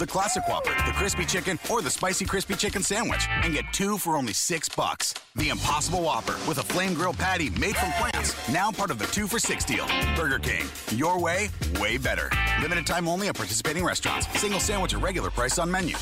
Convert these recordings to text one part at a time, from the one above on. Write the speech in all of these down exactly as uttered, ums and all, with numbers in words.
the Classic Whopper, the Crispy Chicken, or the Spicy Crispy Chicken Sandwich. And get two for only six bucks. The Impossible Whopper with a flame grilled patty made from plants. Now part of the two for six deal. Burger King. Your way, way better. Limited time only at participating restaurants. Single sandwich or regular price on menu.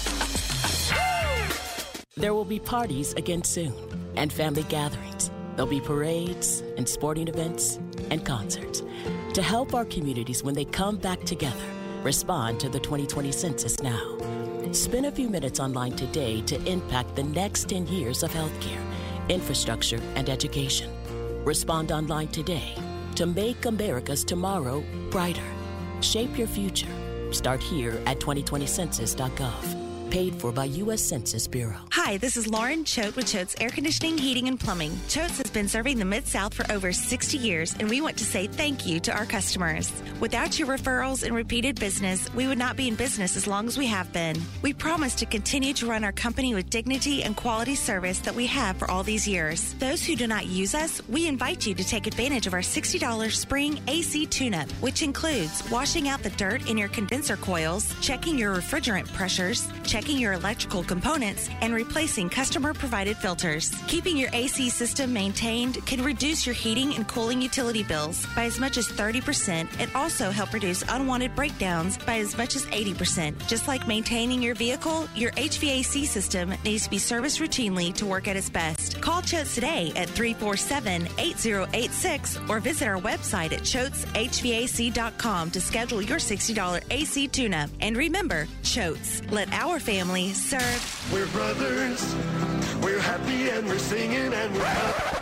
There will be parties again soon, and family gatherings. There'll be parades and sporting events and concerts. To help our communities when they come back together, respond to the twenty twenty census now. Spend a few minutes online today to impact the next ten years of healthcare, infrastructure, and education. Respond online today to make America's tomorrow brighter. Shape your future. Start here at twenty twenty census dot gov. Paid for by U S Census Bureau. Hi, this is Lauren Choate with Choate's Air Conditioning, Heating, and Plumbing. Choate's has been serving the Mid-South for over sixty years, and we want to say thank you to our customers. Without your referrals and repeated business, we would not be in business as long as we have been. We promise to continue to run our company with dignity and quality service that we have for all these years. Those who do not use us, we invite you to take advantage of our sixty dollars spring A C tune-up, which includes washing out the dirt in your condenser coils, checking your refrigerant pressures, checking your electrical components, and replacing customer-provided filters. Keeping your A C system maintained can reduce your heating and cooling utility bills by as much as thirty percent and also help reduce unwanted breakdowns by as much as eighty percent. Just like maintaining your vehicle, your H V A C system needs to be serviced routinely to work at its best. Call Choates today at three four seven, eight zero eight six or visit our website at choates h v a c dot com to schedule your sixty dollars A C tune-up. And remember, Choates, let our family serve. We're brothers, we're happy and we're singing and we're happy.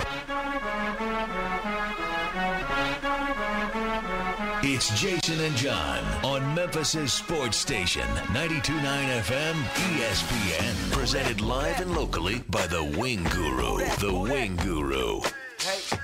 It's Jason and John on Memphis' sports station, ninety-two point nine F M E S P N. Presented live and locally by the Wing Guru. The Wing Guru. Hey.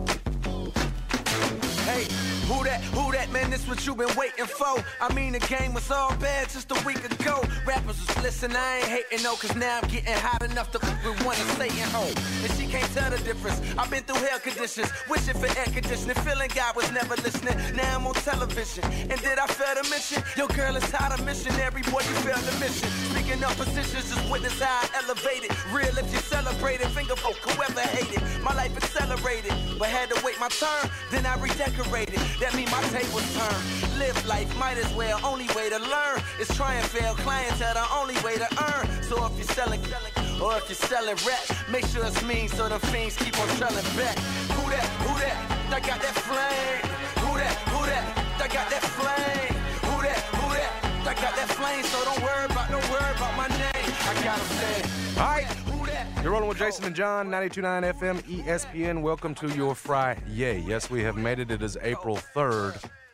Hey, who that, who that, man, this what you been waiting for. I mean, the game was all bad just a week ago. Rappers was listening, I ain't hating no, cause now I'm getting hot enough to fuck with one and Satan home. And she can't tell the difference. I've been through hell conditions, wishing for air conditioning, feeling God was never listening. Now I'm on television, and did I fail to mention? Your girl is tired of missionary, boy, you failed the mission. Speaking of positions, just witness how I elevated. Real if you celebrate it, finger folk, whoever hated. My life accelerated, but had to wait my turn, then I redecorated. That mean my tables turn. Live life, might as well. Only way to learn is try and fail. Clientele, the only way to earn. So if you're selling, or if you're selling rap, make sure it's mean so the fiends keep on selling back. Who that? Who that? I got that flame. Who that? Who that? I got that flame. Who that? Who that? I got that flame. So don't worry about, don't worry about my name. I got them saying. All right. You're rolling with Jason and John, ninety-two point nine F M E S P N. Welcome to your Friday. Yes, we have made it. It is April third.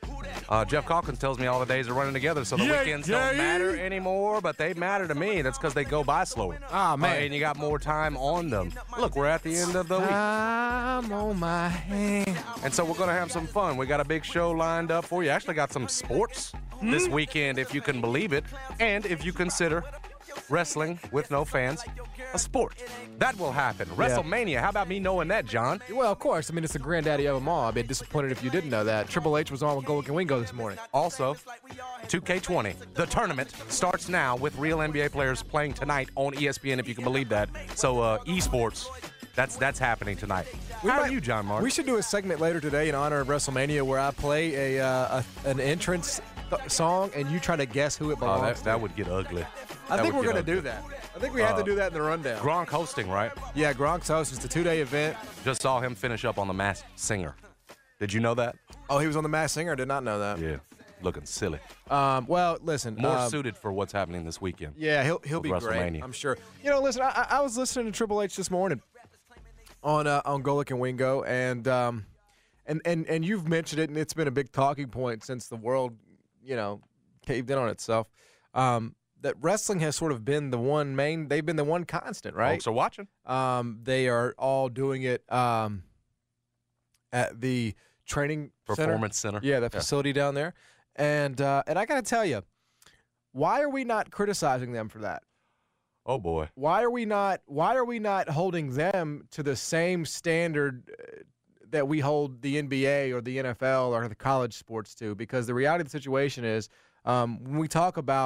Uh, Jeff Calkins tells me all the days are running together, so the yeah, weekends yeah, don't yeah. matter anymore, but they matter to me. That's because they go by slower. Oh, man. Uh, and you got more time on them. Look, we're at the end of the week. I'm on my hand. And so we're going to have some fun. We got a big show lined up for you. Actually got some sports hmm? this weekend, if you can believe it, and if you consider wrestling with no fans a sport. That will happen. Yeah. WrestleMania. How about me knowing that, John? Well, of course. I mean, it's the granddaddy of them all. I'd be disappointed if you didn't know that. Triple H was on with Golic and Wingo this morning. Also, two K twenty. The tournament starts now with real N B A players playing tonight on E S P N, if you can believe that. So, uh, esports, that's that's happening tonight. We How might, are you, John Mark? We should do a segment later today in honor of WrestleMania where I play a, uh, a an entrance th- song and you try to guess who it belongs oh, that, to. That would get ugly. I that think we're going to ugly. do that. I think we have uh, to do that in the rundown. Gronk hosting, right? Yeah, Gronk's host. It's a two-day event. Just saw him finish up on The Masked Singer. Did you know that? Oh, he was on The Masked Singer? I did not know that. Yeah, looking silly. Um, well, listen. More um, suited for what's happening this weekend. Yeah, he'll he'll be great, I'm sure. You know, listen, I, I was listening to Triple H this morning on uh, on Golic and Wingo, and, um, and, and, and you've mentioned it, and it's been a big talking point since the world, you know, caved in on itself. Um that wrestling has sort of been the one main, they've been the one constant, right? Folks are watching. Um, they are all doing it um, at the training Performance center. center. Yeah, the facility yeah. down there. And uh, and I got to tell you, why are we not criticizing them for that? Oh, boy. Why are we not, why are we not holding them to the same standard that we hold the N B A or the N F L or the college sports to? Because the reality of the situation is um, when we talk about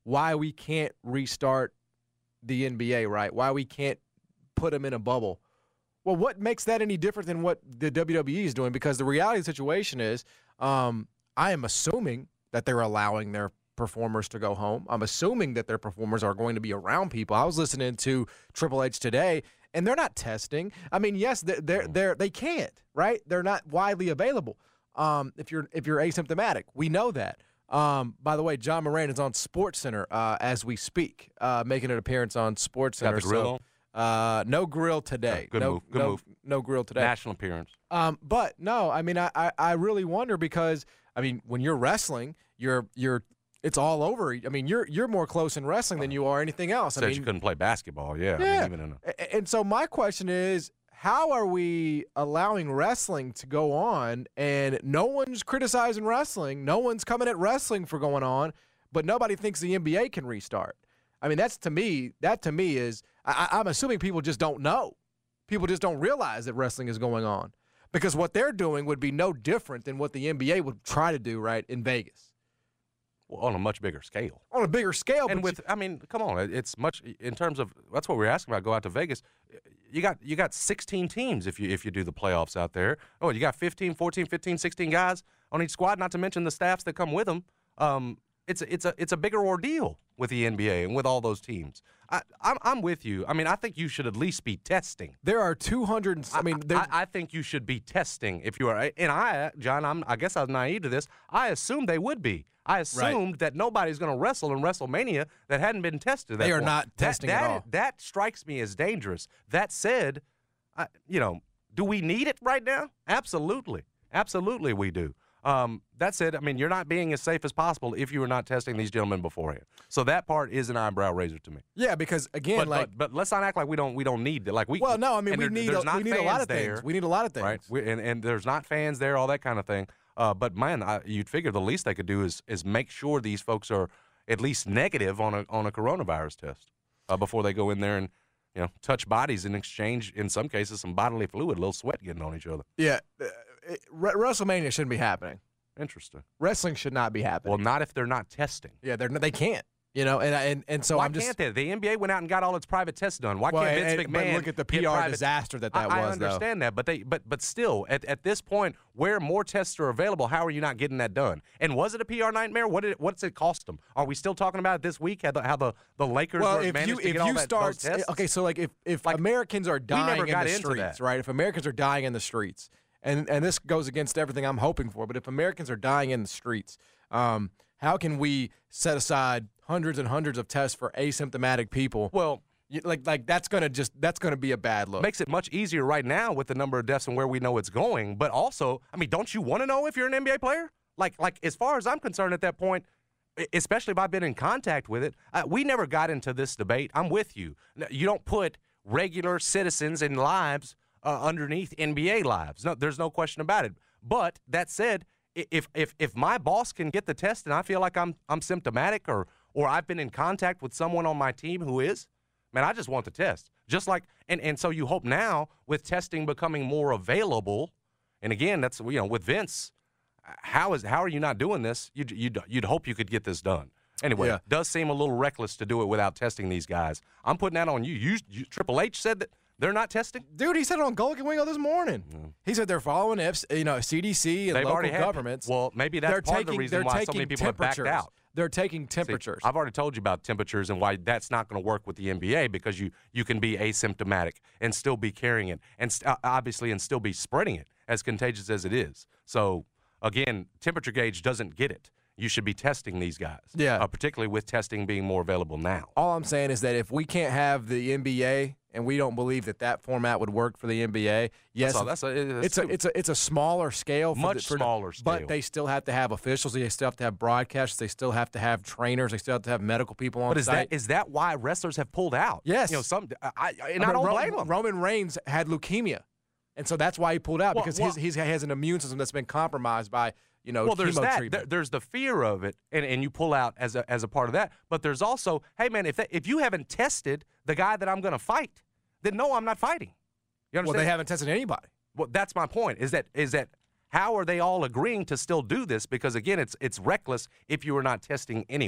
why we can't restart the N B A, right? Why we can't put them in a bubble. Well, what makes that any different than what the W W E is doing? Because the reality of the situation is, um, I am assuming that they're allowing their performers to go home. I'm assuming that their performers are going to be around people. I was listening to Triple H today, and they're not testing. I mean, yes, they're, they're, they're, they can't, right? They're not widely available um, if you're if you're asymptomatic. We know that. Um, by the way, John Moran is on SportsCenter uh, as we speak, uh, making an appearance on SportsCenter. Got the grill so, on? Uh, no grill today. Yeah, good no, move. Good no, move. No grill today. National appearance. Um, but no, I mean, I, I, I really wonder because I mean, when you're wrestling, you're you're it's all over. I mean, you're you're more close in wrestling than you are anything else. Said I mean, you couldn't play basketball. Yeah. yeah. I mean, even in a- A- and so my question is, how are we allowing wrestling to go on and no one's criticizing wrestling, no one's coming at wrestling for going on, but nobody thinks the N B A can restart? I mean, that's to me, that to me is, I, I'm assuming people just don't know. People just don't realize that wrestling is going on because what they're doing would be no different than what the N B A would try to do, right, in Vegas. Well, on a much bigger scale. On a bigger scale. And but with, you, I mean, come on, it's much in terms of that's what we're asking about. Go out to Vegas. You got you got sixteen teams if you if you do the playoffs out there. Oh, you got fifteen, fourteen, fifteen, sixteen guys on each squad. Not to mention the staffs that come with them. Um, it's a, it's a it's a bigger ordeal with the N B A and with all those teams. I, I'm I'm with you. I mean, I think you should at least be testing. There are two hundred. I mean, I, I, I think you should be testing if you are. And I, John, I'm, I guess I was naive to this. I assumed they would be. I assumed right. that nobody's going to wrestle in WrestleMania that hadn't been tested. They are point. not testing that, at that, all. That strikes me as dangerous. That said, I, you know, do we need it right now? Absolutely. Absolutely we do. Um, that said, I mean, you're not being as safe as possible if you are not testing these gentlemen beforehand. So that part is an eyebrow raiser to me. Yeah, because again, but, like, but, but let's not act like we don't we don't need it. Like we. Well, no, I mean we there, need a, we need a lot of there, things. We need a lot of things, right? We, and and there's not fans there, all that kind of thing. Uh, but man, I, you'd figure the least they could do is is make sure these folks are at least negative on a on a coronavirus test uh, before they go in there and you know touch bodies and exchange in some cases some bodily fluid, a little sweat getting on each other. Yeah, uh, it, WrestleMania shouldn't be happening. Interesting. Wrestling should not be happening. Well, not if they're not testing. Yeah, they're they can't. You know, and and and so Why I'm just. can't they? The N B A went out and got all its private tests done. Why well, can't Vince and, McMahon? But look at the P get R private, disaster that that I, was. I understand though. that, but they but but still, at, at this point, where more tests are available, how are you not getting that done? And was it a P R nightmare? What did it, what's it cost them? Are we still talking about it this week? How the how the, the Lakers well, were if managed you to if get all you that, start those tests? okay, so like if if Like, Americans are dying never in got the into streets, that. right? If Americans are dying in the streets, and and this goes against everything I'm hoping for, but if Americans are dying in the streets, um, how can we set aside hundreds and hundreds of tests for asymptomatic people? Well, you, like like that's gonna just that's gonna be a bad look. makes it much easier right now with the number of deaths and where we know it's going. But also, I mean, don't you want to know if you're an N B A player? Like like as far as I'm concerned at that point, especially if I've been in contact with it, uh, we never got into this debate. I'm with you. You don't put regular citizens and lives uh, underneath N B A lives. No, there's no question about it. But that said, if if if my boss can get the test and I feel like I'm I'm symptomatic or or I've been in contact with someone on my team who is, man, I just want the test. Just like and, and so you hope now with testing becoming more available, and again, that's you know, with Vince, how is how are you not doing this? You'd you'd, you'd hope you could get this done. Anyway, Yeah. it does seem a little reckless to do it without testing these guys. I'm putting that on you. You, you Triple H said that they're not testing. Dude, he said it on Golic and Wingo this morning. Mm. He said they're following F- you know C D C and They've local already had- governments. well, maybe that's they're part of taking, the reason they're why so taking many people have backed temperatures. out. They're taking temperatures. See, I've already told you about temperatures and why that's not going to work with the N B A because you, you can be asymptomatic and still be carrying it and st- obviously and still be spreading it as contagious as it is. So, again, temperature gauge doesn't get it. You should be testing these guys, Yeah. uh, particularly with testing being more available now. All I'm saying is that if we can't have the N B A and we don't believe that that format would work for the N B A, yes, That's all. That's a, that's it's a it's a it's a smaller scale, for Much the, for smaller the, scale. But they still have to have officials. They still have to have broadcasters. They still have to have trainers. They still have to have medical people on But is site. that is that why wrestlers have pulled out? Yes. You know, some I, I, and I I, mean, don't Ro- blame them. Roman Reigns had leukemia, and so that's why he pulled out Well, because well- his, his he has an immune system that's been compromised by you know Well, there's chemo that. treatment. There- there's the fear of it, and, and you pull out as a as a part of that. But there's also, hey man, if that, if you haven't tested the guy that I'm going to fight, then no, I'm not fighting. You understand? well, they haven't tested anybody. Well, that's my point. Is that is that how are they all agreeing to still do this? Because again, it's it's reckless if you are not testing anyone.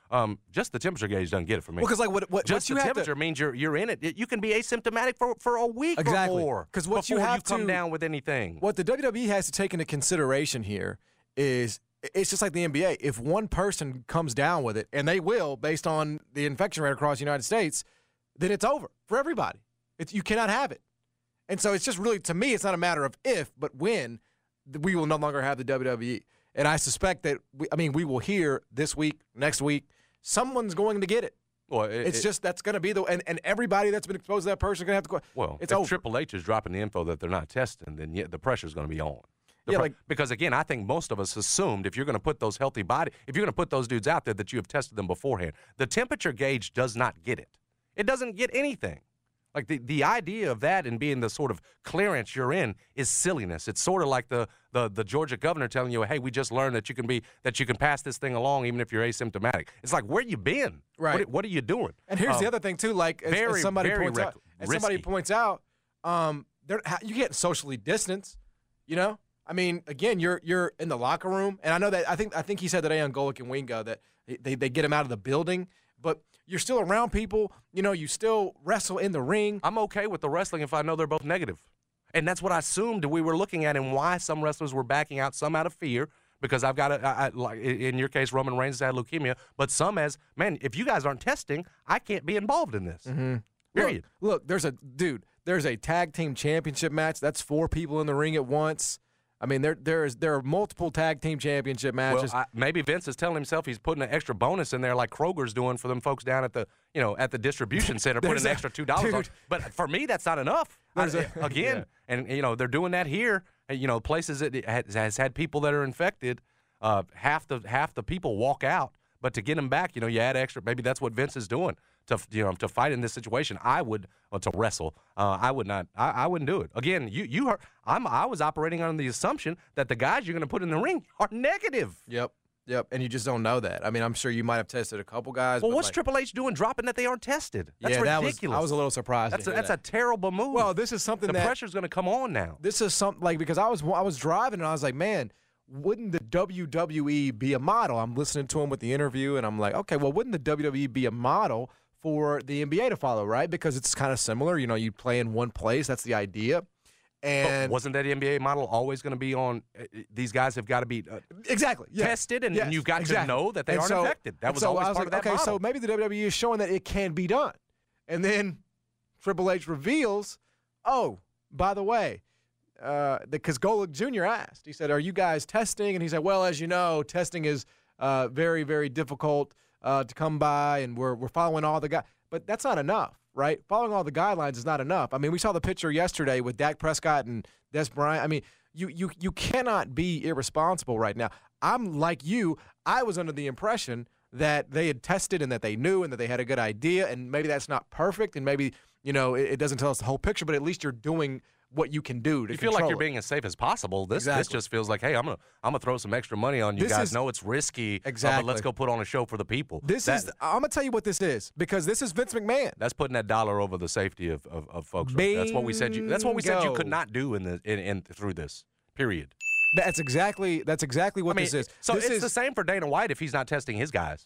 Um, just the temperature gauge doesn't get it for me. Well, because like what, what just what you the have temperature to, means you're you're in it. You can be asymptomatic for, for a week exactly. or more. Because what before you have you come to, down with anything. What the W W E has to take into consideration here is it's just like the N B A. If one person comes down with it, and they will, based on the infection rate across the United States, then it's over for everybody. It's, you cannot have it. And so it's just really, to me, it's not a matter of if, but when we will no longer have the W W E. And I suspect that, we, I mean, we will hear this week, next week, someone's going to get it. Well, it, it's it, just that's going to be the and, and everybody that's been exposed to that person is going to have to go. Well, it's if over. Triple H is dropping the info that they're not testing, then yeah, the pressure's going to be on. The yeah, pre- like because again, I think most of us assumed if you're going to put those healthy body, if you're going to put those dudes out there, that you have tested them beforehand. The temperature gauge does not get it. It doesn't get anything. Like the, the idea of that and being the sort of clearance you're in is silliness. It's sort of like the, the the Georgia governor telling you, "Hey, we just learned that you can be that you can pass this thing along even if you're asymptomatic." It's like, where you been? Right. What, what are you doing? And here's um, the other thing too. Like as, very, as somebody very points rec- out, as somebody risky. points out, um, there you can't socially distance. You know, I mean, again, you're you're in the locker room, and I know that I think I think he said today on Golic and Wingo that they they get him out of the building, but you're still around people. You know, you still wrestle in the ring. I'm okay with the wrestling if I know they're both negative. And that's what I assumed we were looking at and why some wrestlers were backing out, some out of fear, because I've got, a, I, I, like in your case, Roman Reigns had leukemia, but some as, man, if you guys aren't testing, I can't be involved in this. Mm-hmm. Period. Look, look, there's a, dude, there's a tag team championship match. That's four people in the ring at once. I mean, there there is there are multiple tag team championship matches. Well, I, maybe Vince is telling himself he's putting an extra bonus in there, like Kroger's doing for them folks down at the you know at the distribution center, putting an a- extra two dollars on. dude. But for me, that's not enough. I, There's a- again, yeah. and you know they're doing that here. You know, places that has, has had people that are infected. Uh, half the half the people walk out, but to get them back, you know, you add extra. Maybe that's what Vince is doing to you know to fight in this situation. I would well, to wrestle. Uh, I would not. I, I wouldn't do it. Again, you you heard. I'm. I was operating on the assumption that the guys you're going to put in the ring are negative. Yep, yep, and you just don't know that. I mean, I'm sure you might have tested a couple guys. Well, but what's like, Triple H doing dropping that they aren't tested? That's yeah, that ridiculous. was, I was a little surprised. That's to a, hear that's a that. terrible move. Well, this is something the that pressure's going to come on now. This is something like because I was I was driving and I was like, man, wouldn't the W W E be a model? I'm listening to him with the interview and I'm like, okay, well, wouldn't the W W E be a model for the N B A to follow, right? Because it's kind of similar. You know, you play in one place. That's the idea. And But wasn't that N B A model always going to be on? Uh, these guys have got to be uh, exactly yeah. tested, and, Yes, and you've got exactly. to know that they And aren't so- infected. That and was so always I was part like, of that okay, model. so maybe the W W E is showing that it can be done. And then Triple H reveals, oh, by the way, uh, because Golic Junior asked, he said, are you guys testing? And he said, well, as you know, testing is uh, very, very difficult uh, to come by, and we're we're following all the guys. But that's not enough, right? Following all the guidelines is not enough. I mean, we saw the picture yesterday with Dak Prescott and Des Bryant. I mean, you you you cannot be irresponsible right now. I'm like you. I was under the impression that they had tested and that they knew and that they had a good idea, and maybe that's not perfect, and maybe, you know, it, it doesn't tell us the whole picture, but at least you're doing what you can do to you feel like control you're it. being as safe as possible. This this Exactly. just feels like, hey, I'm gonna I'm gonna throw some extra money on you This guys. is- know it's risky, uh, Exactly. but let's go put on a show for the people. This That- is, I'm going to tell you what this is, because this is Vince McMahon. That's putting that dollar over the safety of, of, of folks. Right? That's what we said. You, that's what we said you Bingo. could not do in the in, in through this period. That's exactly that's exactly what I mean, this is. so this it's is, the same for Dana White if he's not testing his guys.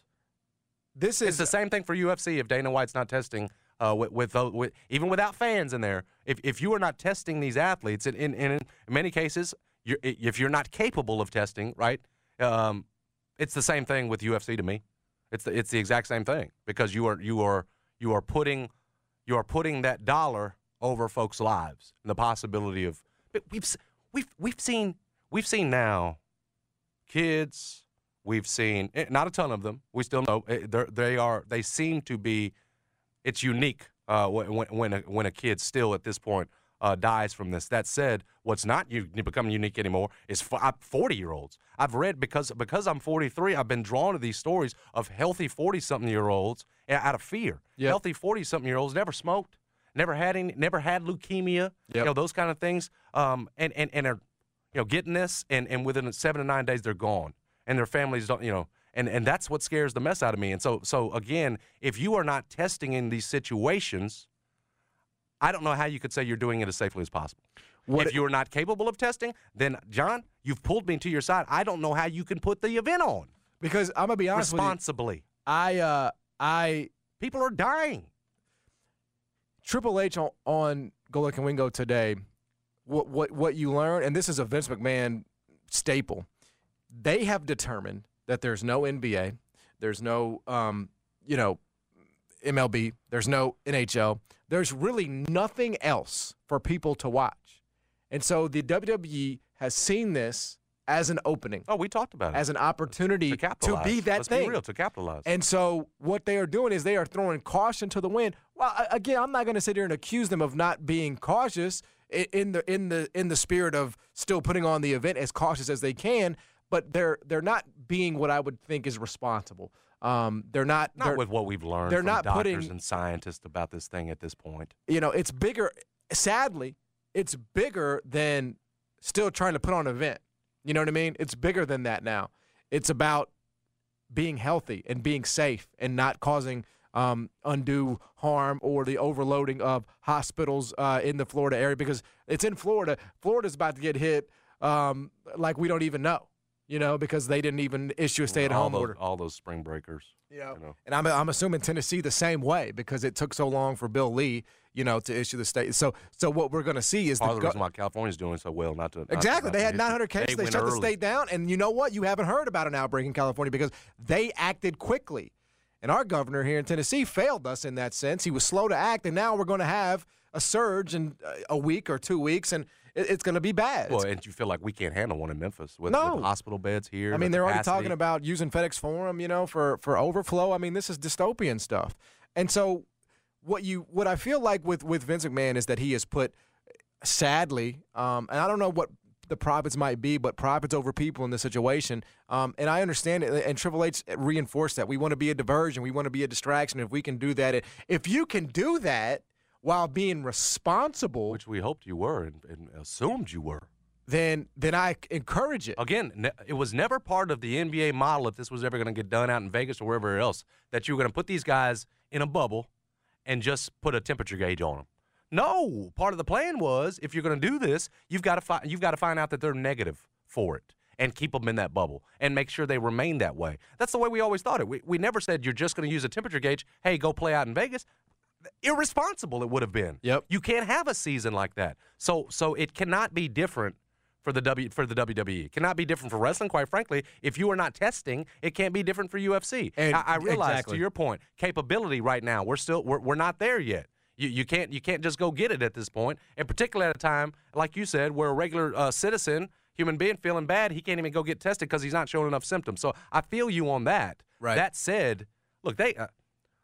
This It's is the same thing for U F C if Dana White's not testing uh, with, with, uh, with even without fans in there. If if you are not testing these athletes, in in, in many cases, you're, if you're not capable of testing, right? Um, it's the same thing with U F C to me. It's the it's the exact same thing because you are you are you are putting you are putting that dollar over folks' lives and the possibility of but we've s- we've we've seen we've seen now kids. We've seen eh, not a ton of them. We still know eh, they're- they are. They seem to be. It's unique uh, when when when a, when a kid still at this point uh, dies from this. That said, what's not u- becoming unique anymore is forty-year-olds. I've read because because I'm forty-three. I've been drawn to these stories of healthy forty-something-year-olds out of fear. Yep. Healthy forty-something-year-olds never smoked, never had any, never had leukemia. You Yep. know those kind of things. Um, and and and are you know getting this, and and within seven to nine days they're gone. And their families don't, you know, and, and that's what scares the mess out of me. And so, so again, if you are not testing in these situations, I don't know how you could say you're doing it as safely as possible. What if it- you're not capable of testing, then, John, you've pulled me to your side. I don't know how you can put the event on because I'm gonna be honest with you. responsibly. I, uh, I, people are dying. Triple H on, on Go Look and Wingo today, what, what, what you learn, and this is a Vince McMahon staple, they have determined that there's no N B A, there's no, um, you know, M L B, there's no N H L. There's really nothing else for people to watch. And so the W W E has seen this as an opening. Oh, we talked about it. As an opportunity to, to, to be that Let's thing. Be real, to capitalize. And so what they are doing is they are throwing caution to the wind. Well, again, I'm not going to sit here and accuse them of not being cautious in the in the in the spirit of still putting on the event as cautious as they can, but they're they're not being what I would think is responsible. Um, they're not not they're, with what we've learned they're from not doctors putting, and scientists about this thing at this point. You know, it's bigger. Sadly, it's bigger than still trying to put on an event. You know what I mean? It's bigger than that now. It's about being healthy and being safe and not causing um, undue harm or the overloading of hospitals uh, in the Florida area, because it's in Florida. Florida's about to get hit um, like we don't even know. You know, because they didn't even issue a stay-at-home all order. Those, all those spring breakers. You know, you know. And I'm I'm assuming Tennessee the same way, because it took so long for Bill Lee, you know, to issue the state. So so what we're going to see is part the of the reason why California's doing so well. Not to not exactly, to, not they to had nine hundred cases. They, they shut early. the state down, and you know what? You haven't heard about an outbreak in California because they acted quickly. And our governor here in Tennessee failed us in that sense. He was slow to act, and now we're going to have a surge in a week or two weeks, and it, it's going to be bad. Well, and you feel like we can't handle one in Memphis with, no. with hospital beds here. I mean, the they're capacity. already talking about using FedEx Forum, you know, for, for overflow. I mean, this is dystopian stuff. And so what you what I feel like with, with Vince McMahon is that he has put, sadly, um, and I don't know what the profits might be, but profits over people in this situation. Um, and I understand it. And Triple H reinforced that. We want to be a diversion. We want to be a distraction. If we can do that, if you can do that while being responsible, which we hoped you were and, and assumed you were, then then I encourage it. Again, ne- it was never part of the N B A model, if this was ever going to get done out in Vegas or wherever else, that you were going to put these guys in a bubble and just put a temperature gauge on them. No, part of the plan was, if you're going to do this, you've got to find you've got to find out that they're negative for it and keep them in that bubble and make sure they remain that way. That's the way we always thought it. We we never said you're just going to use a temperature gauge. Hey, go play out in Vegas. Irresponsible it would have been. Yep. You can't have a season like that. So so it cannot be different for the W for the W W E. It cannot be different for wrestling, quite frankly. If you are not testing, it can't be different for U F C. And I, I realize, exactly. to your point, capability right now, we're still we're, we're not there yet. You you can't you can't just go get it at this point, and particularly at a time like you said, where a regular uh, citizen, human being feeling bad, he can't even go get tested because he's not showing enough symptoms. So I feel you on that. Right. That said, look, they. Uh,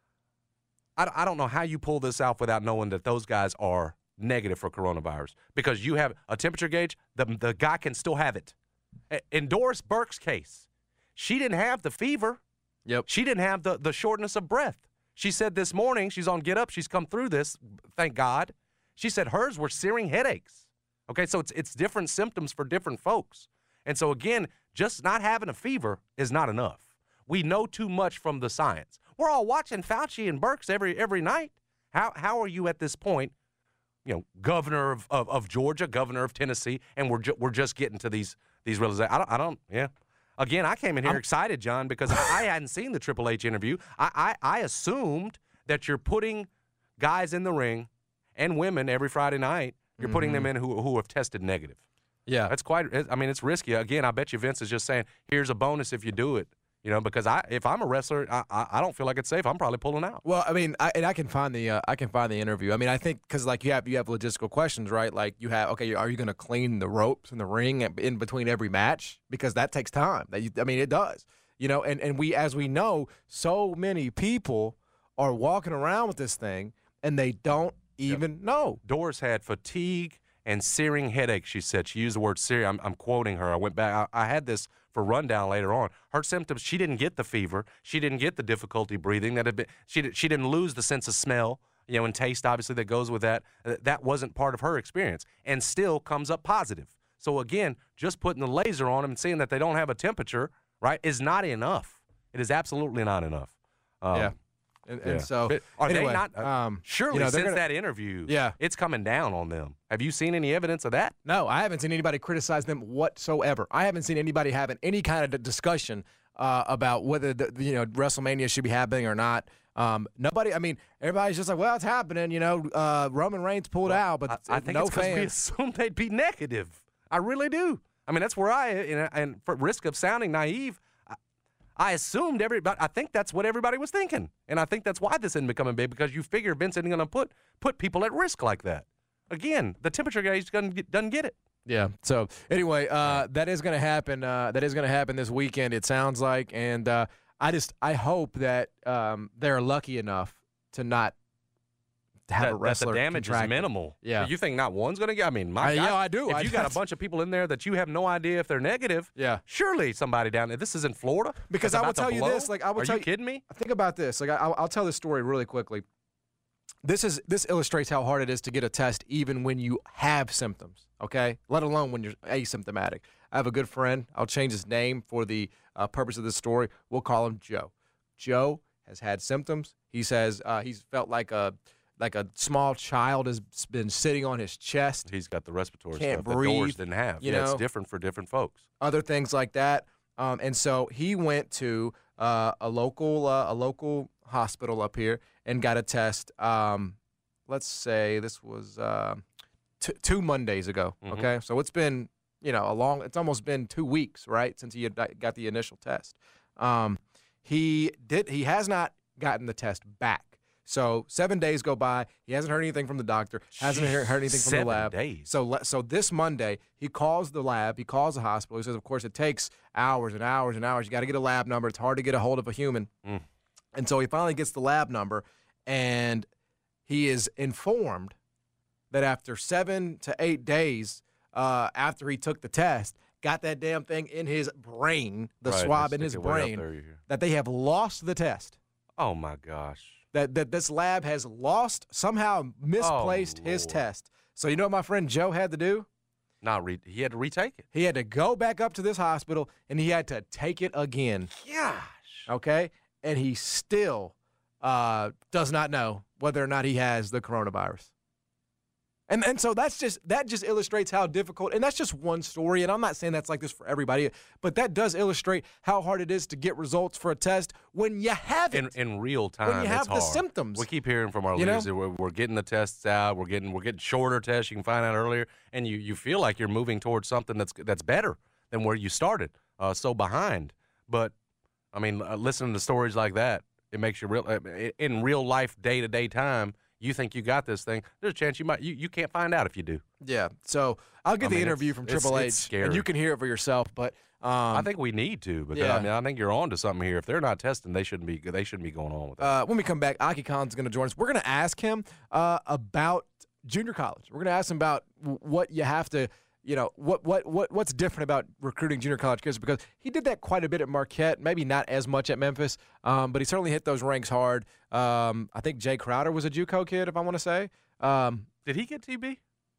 I I don't know how you pull this off without knowing that those guys are negative for coronavirus, because you have a temperature gauge. The the guy can still have it. In Doris Burke's case, she didn't have the fever. Yep. She didn't have the the shortness of breath. She said this morning, she's on Get Up, she's come through this, thank God. She said hers were searing headaches. Okay, so it's it's different symptoms for different folks. And so, again, just not having a fever is not enough. We know too much from the science. We're all watching Fauci and Birx every every night. How how are you at this point, you know, governor of, of, of Georgia, governor of Tennessee, and we're, ju- we're just getting to these, these realizations? I don't, I don't, yeah. Again, I came in here I'm, excited, John, because I, I hadn't seen the Triple H interview. I, I, I assumed that you're putting guys in the ring and women every Friday night. You're mm-hmm. putting them in who who have tested negative. Yeah. That's quite, I mean, it's risky. Again, I bet you Vince is just saying, here's a bonus if you do it. You know, because I, if I'm a wrestler, I, I, I don't feel like it's safe. I'm probably pulling out. Well, I mean, I, and I can find the uh, I can find the interview. I mean, I think because like you have you have logistical questions, right? Like you have, okay, are you going to clean the ropes in the ring in between every match? Because that takes time. That you, I mean, it does. You know, and, and we, as we know, so many people are walking around with this thing and they don't even yep. know. Doris had fatigue and searing headache, she said. She used the word searing. I'm, I'm quoting her. I went back. I, I had this for rundown later on. Her symptoms, she didn't get the fever. She didn't get the difficulty breathing. That had been, she, she didn't lose the sense of smell, you know, and taste, obviously, that goes with that. That wasn't part of her experience, and still comes up positive. So, again, just putting the laser on them and seeing that they don't have a temperature, right, is not enough. It is absolutely not enough. Um, yeah. And, and yeah. so, but are anyway, they not? Uh, um, surely, you know, since gonna, that interview, yeah. it's coming down on them. Have you seen any evidence of that? No, I haven't seen anybody criticize them whatsoever. I haven't seen anybody having any kind of discussion uh, about whether the, you know WrestleMania should be happening or not. Um, nobody. I mean, everybody's just like, well, it's happening. You know, uh, Roman Reigns pulled well, out, but I, I think no it's because we fans. assumed they'd be negative. I really do. I mean, that's where I, and, and for risk of sounding naive, I, I assumed everybody. I think that's what everybody was thinking, and I think that's why this isn't becoming big, because you figure Vince isn't going to put put people at risk like that. Again, the temperature gauge doesn't get, doesn't get it. Yeah. So anyway, uh, that is going to happen. Uh, that is going to happen this weekend. It sounds like, and uh, I just I hope that um, they're lucky enough to not have that, a wrestler that the damage contract. is minimal. Yeah. You think not one's going to get? I mean, my I, God, yeah, I do. If I, you got a bunch of people in there that you have no idea if they're negative, yeah, surely somebody down there. This is in Florida. Because I will tell you blow? this. Like I will Are tell you kidding me? Think about this. Like I, I'll, I'll tell this story really quickly. This is this illustrates how hard it is to get a test, even when you have symptoms. Okay, let alone when you're asymptomatic. I have a good friend. I'll change his name for the uh, purpose of this story. We'll call him Joe. Joe has had symptoms. He says uh, he's felt like a like a small child has been sitting on his chest. He's got the respiratory Can't stuff breathe, that Doors didn't have. you Yeah, know? it's different for different folks. Other things like that. Um, and so he went to uh, a local uh, a local hospital up here and got a test. Um, let's say this was uh, t- two Mondays ago. Mhm. Okay, so it's been you know a long. It's almost been two weeks, right, since he had got the initial test. Um, he did. He has not gotten the test back. So seven days go by. He hasn't heard anything from the doctor. Hasn't heard heard anything from Seven the lab. days. So le- so this Monday he calls the lab. He calls the hospital. He says, of course, it takes hours and hours and hours. You got to get a lab number. It's hard to get a hold of a human. Mm. And so he finally gets the lab number, and he is informed that after seven to eight days uh, after he took the test, got that damn thing in his brain, the Right, swab they in his stick it way up brain, there, you hear. that they have lost the test. Oh my gosh. That that this lab has lost, somehow misplaced Oh, his Lord. test. So you know what my friend Joe had to do? Not re- he had to retake it. He had to go back up to this hospital, and he had to take it again. Gosh. Okay? And he still uh, does not know whether or not he has the coronavirus. And and so that's just that just illustrates how difficult, and that's just one story, and I'm not saying that's like this for everybody, but that does illustrate how hard it is to get results for a test when you have it. In, in real time, when you have it's the hard. symptoms. We keep hearing from our You know? leaders that we're, we're getting the tests out. We're getting we're getting shorter tests. You can find out earlier, and you, you feel like you're moving towards something that's that's better than where you started. Uh, so behind, but I mean, uh, listening to stories like that, it makes you real uh, in real life, day to day time. You think you got this thing? There's a chance you might. You, you can't find out if you do. Yeah. So I'll get I the mean, interview it's- from it's- Triple H, it's scary. and you can hear it for yourself. But um, I think we need to because yeah. I mean I think you're on to something here. If they're not testing, they shouldn't be. They shouldn't be going on with that. uh, when we come back, Aki Khan's going to join us. We're going to ask him uh, about junior college. We're going to ask him about w- what you have to. You know, what what what what's different about recruiting junior college kids, because he did that quite a bit at Marquette, maybe not as much at Memphis, um, but he certainly hit those ranks hard. Um, I think Jay Crowder was a JUCO kid, if I want to say. Um, Did he get T B?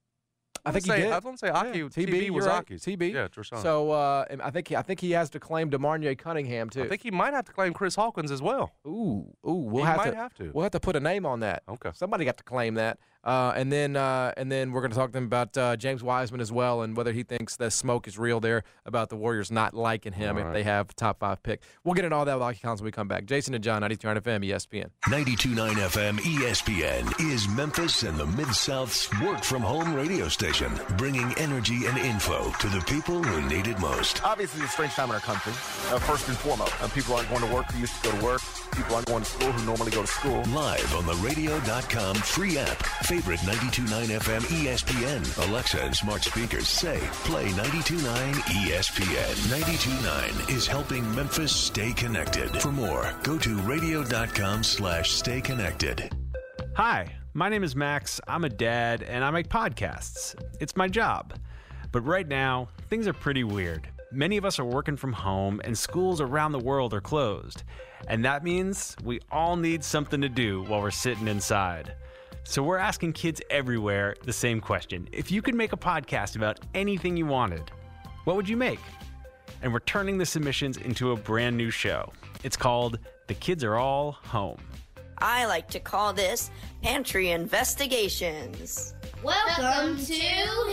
I think he say, did. I was going to say Aki. Yeah, T B was you're right. Aki's. T B. Yeah, Trishawn. So uh, and I think he, I think he has to claim DeMarnier Cunningham too. I think he might have to claim Chris Hawkins as well. Ooh, ooh, we'll He have might to, have to. We'll have to put a name on that. Okay. Somebody got to claim that. Uh, and then uh, and then we're going to talk to him about uh, James Wiseman as well, and whether he thinks the smoke is real there about the Warriors not liking him All if right. they have top five pick. We'll get into all that with Aki Collins when we come back. Jason and John, ninety-two point nine F M, E S P N. ninety-two point nine F M E S P N is Memphis and the Mid-South's work-from-home radio station, bringing energy and info to the people who need it most. Obviously, it's a strange time in our country, uh, first and foremost. Uh, people aren't going to work who used to go to work. People aren't going to school who normally go to school. Live on the radio dot com free app. Favorite ninety-two point nine F M E S P N. Alexa and smart speakers say, play ninety-two point nine E S P N. ninety-two point nine is helping Memphis stay connected. For more, go to radio dot com slash stay connected. Hi, my name is Max. I'm a dad, and I make podcasts. It's my job. But right now, things are pretty weird. Many of us are working from home, and schools around the world are closed. And that means we all need something to do while we're sitting inside. So we're asking kids everywhere the same question. If you could make a podcast about anything you wanted, what would you make? And we're turning the submissions into a brand new show. It's called The Kids Are All Home. I like to call this Pantry Investigations. Welcome to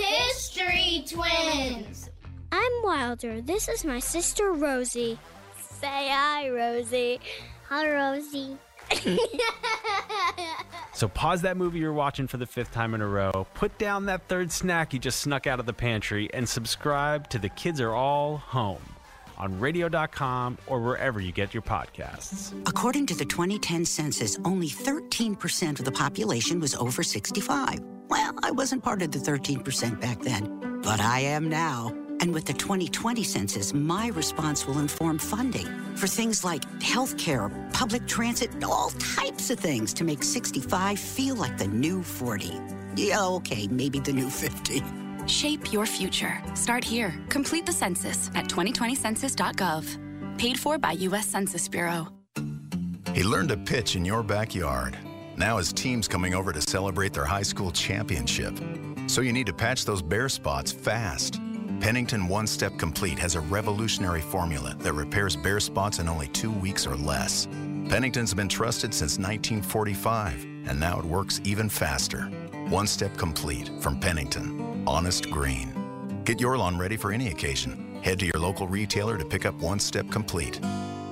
History Twins. I'm Wilder. This is my sister Rosie. Say hi, Rosie. Hi, Rosie. So pause that movie you're watching for the fifth time in a row, put down that third snack you just snuck out of the pantry, and subscribe to The Kids Are All Home on radio dot com or wherever you get your podcasts. According to the twenty ten census, only thirteen percent of the population was over sixty-five. Well, I wasn't part of the thirteen percent back then, but I am now. And with the twenty twenty census, my response will inform funding for things like healthcare, public transit, all types of things to make sixty-five feel like the new forty. Yeah, okay, maybe the new fifty. Shape your future. Start here. Complete the census at twenty twenty census dot gov. Paid for by U S Census Bureau. He learned to pitch in your backyard. Now his team's coming over to celebrate their high school championship. So you need to patch those bare spots fast. Pennington One Step Complete has a revolutionary formula that repairs bare spots in only two weeks or less. Pennington's been trusted since nineteen forty-five, and now it works even faster. One Step Complete from Pennington. Honest green. Get your lawn ready for any occasion. Head to your local retailer to pick up One Step Complete.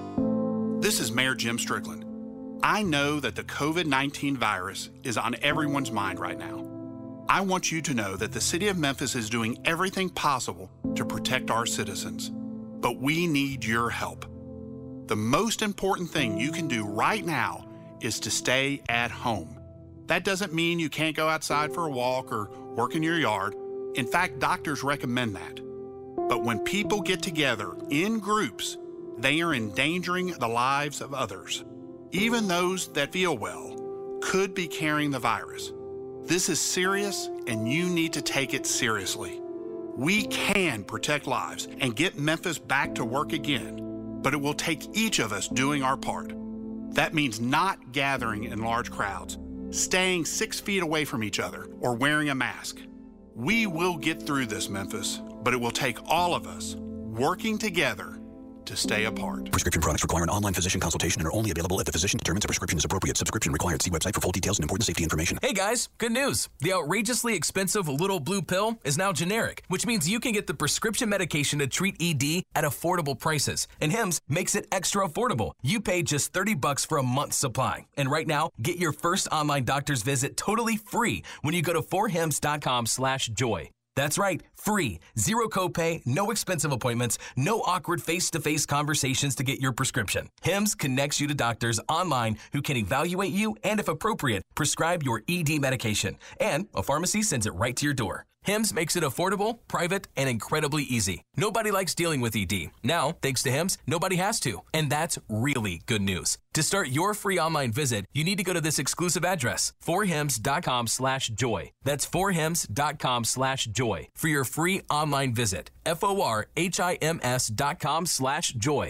This is Mayor Jim Strickland. I know that the COVID nineteen virus is on everyone's mind right now. I want you to know that the city of Memphis is doing everything possible to protect our citizens, but we need your help. The most important thing you can do right now is to stay at home. That doesn't mean you can't go outside for a walk or work in your yard. In fact, doctors recommend that. But when people get together in groups, they are endangering the lives of others. Even those that feel well could be carrying the virus. This is serious, and you need to take it seriously. We can protect lives and get Memphis back to work again, but it will take each of us doing our part. That means not gathering in large crowds, staying six feet away from each other, or wearing a mask. We will get through this, Memphis, but it will take all of us working together to stay apart. Prescription products require an online physician consultation and are only available if the physician determines a prescription is appropriate. Subscription required. See website for full details and important safety information. Hey guys, good news. The outrageously expensive Little Blue Pill is now generic, which means you can get the prescription medication to treat E D at affordable prices. And Hims makes it extra affordable. You pay just thirty bucks for a month's supply. And right now, get your first online doctor's visit totally free when you go to four hims dot com slash joy. That's right, free, zero copay, no expensive appointments, no awkward face-to-face conversations to get your prescription. Hims connects you to doctors online who can evaluate you and, if appropriate, prescribe your E D medication. And a pharmacy sends it right to your door. Hims makes it affordable, private, and incredibly easy. Nobody likes dealing with E D. Now, thanks to Hims, nobody has to. And that's really good news. To start your free online visit, you need to go to this exclusive address, four hims dot com slash joy. That's four hims dot com slash joy for your free online visit. F O R H I M S dot com slash joy.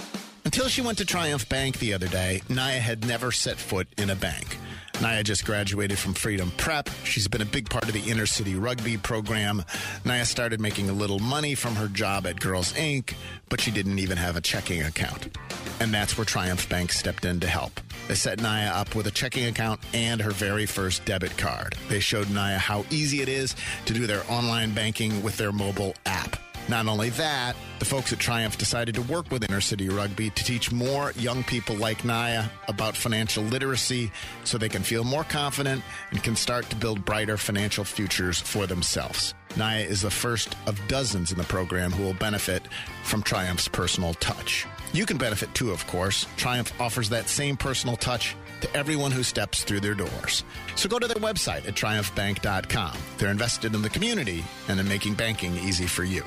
Until she went to Triumph Bank the other day, Naya had never set foot in a bank. Naya just graduated from Freedom Prep. She's been a big part of the inner city rugby program. Naya started making a little money from her job at Girls Incorporated, but she didn't even have a checking account. And that's where Triumph Bank stepped in to help. They set Naya up with a checking account and her very first debit card. They showed Naya how easy it is to do their online banking with their mobile app. Not only that, the folks at Triumph decided to work with Inner City Rugby to teach more young people like Naya about financial literacy so they can feel more confident and can start to build brighter financial futures for themselves. Naya is the first of dozens in the program who will benefit from Triumph's personal touch. You can benefit too, of course. Triumph offers that same personal touch to everyone who steps through their doors. So go to their website at triumph bank dot com. They're invested in the community and in making banking easy for you.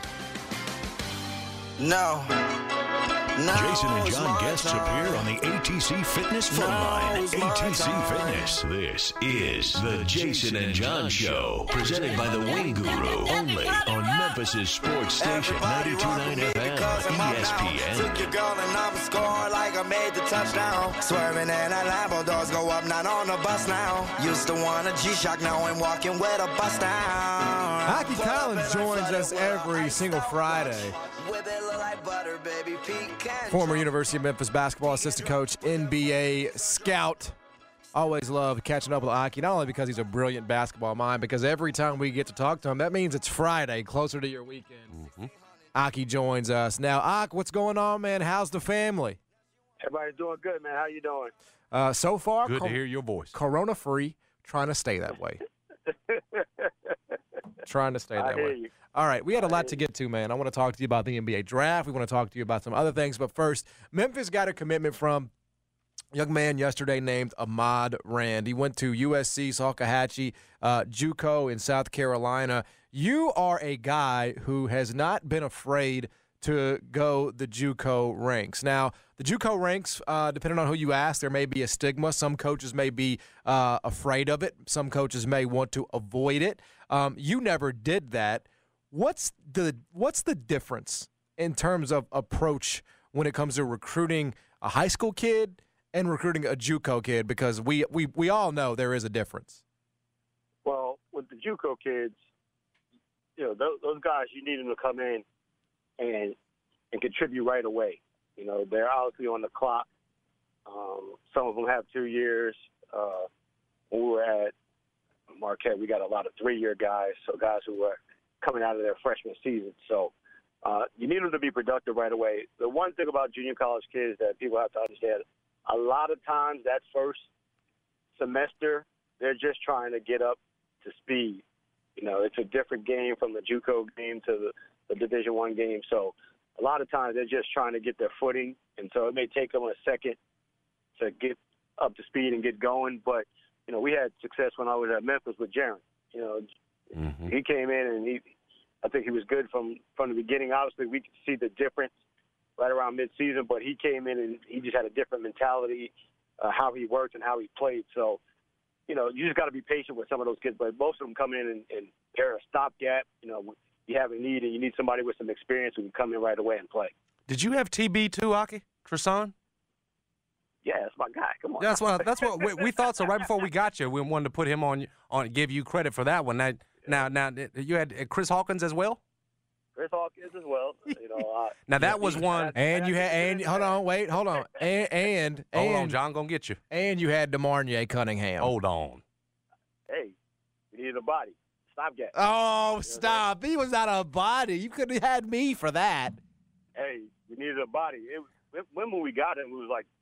No. No, Jason and John guests appear on the A T C Fitness phone No, line. it's A T C my Fitness. This is the Jason and John Show, presented by the Wing Guru, only on Memphis' sports station, ninety-two point nine F M, E S P N. Took your girl and I'm scoring like I made the touchdown. Swerving in a Lambo, doors go up, not on the bus now. Used to want a G-Shock, now I'm walking with a bust down. Hockey Collins joins us every single Friday. Former University of Memphis basketball assistant coach, N B A scout. Always love catching up with Hockey, not only because he's a brilliant basketball mind, because every time we get to talk to him, that means it's Friday, closer to your weekend. Mm-hmm. Aki joins us. Now, Ak, what's going on, man? How's the family? Everybody's doing good, man. How you doing? Uh, so far, Good cor- to hear your voice. Corona-free, trying to stay that way. Trying to stay I that hear way. you. All right, we had a lot to get to, man. I want to talk to you about the N B A draft. We want to talk to you about some other things. But first, Memphis got a commitment from a young man yesterday named Ahmad Rand. He went to U S C, Salkehatchie, uh, JUCO in South Carolina. You are a guy who has not been afraid to go the JUCO ranks. Now, the JUCO ranks, uh, depending on who you ask, there may be a stigma. Some coaches may be uh, afraid of it. Some coaches may want to avoid it. Um, you never did that. What's the what's the difference in terms of approach when it comes to recruiting a high school kid and recruiting a JUCO kid? Because we we, we all know there is a difference. Well, with the JUCO kids, you know, those, those guys, you need them to come in and and contribute right away. You know, they're obviously on the clock. Um, some of them have two years. Uh, when we were at Marquette, we got a lot of three-year guys, so guys who were coming out of their freshman season. So uh, you need them to be productive right away. The one thing about junior college kids that people have to understand, a lot of times that first semester, they're just trying to get up to speed. You know, it's a different game from the JUCO game to the, the Division One game. So a lot of times they're just trying to get their footing, and so it may take them a second to get up to speed and get going. But, you know, we had success when I was at Memphis with Jaren. You know, mm-hmm. He came in and he, I think he was good from, from the beginning. Obviously, we could see the difference right around midseason, but he came in and he just had a different mentality, uh, how he worked and how he played. So, you know, you just got to be patient with some of those kids. But most of them come in and, and they're a stopgap. You know, you have a need and you need somebody with some experience who can come in right away and play. Did you have T B too, Aki? Tristan? Yeah, that's my guy. Come on. Yeah, that's what that's what we, we thought. So right before we got you, we wanted to put him on on give you credit for that one. Now, now, now you had Chris Hawkins as well. Chris Hawkins as well. You know. Uh, now that was one. And you had and hold on, wait, hold on, and and, hold and on, John gonna get you. And you had DeMarnier Cunningham. Hold on. Hey, we needed a body. Stopgap. Oh, you know stop! He was not a body. You could have had me for that. Hey, we needed a body. It, when when we got him, it was like,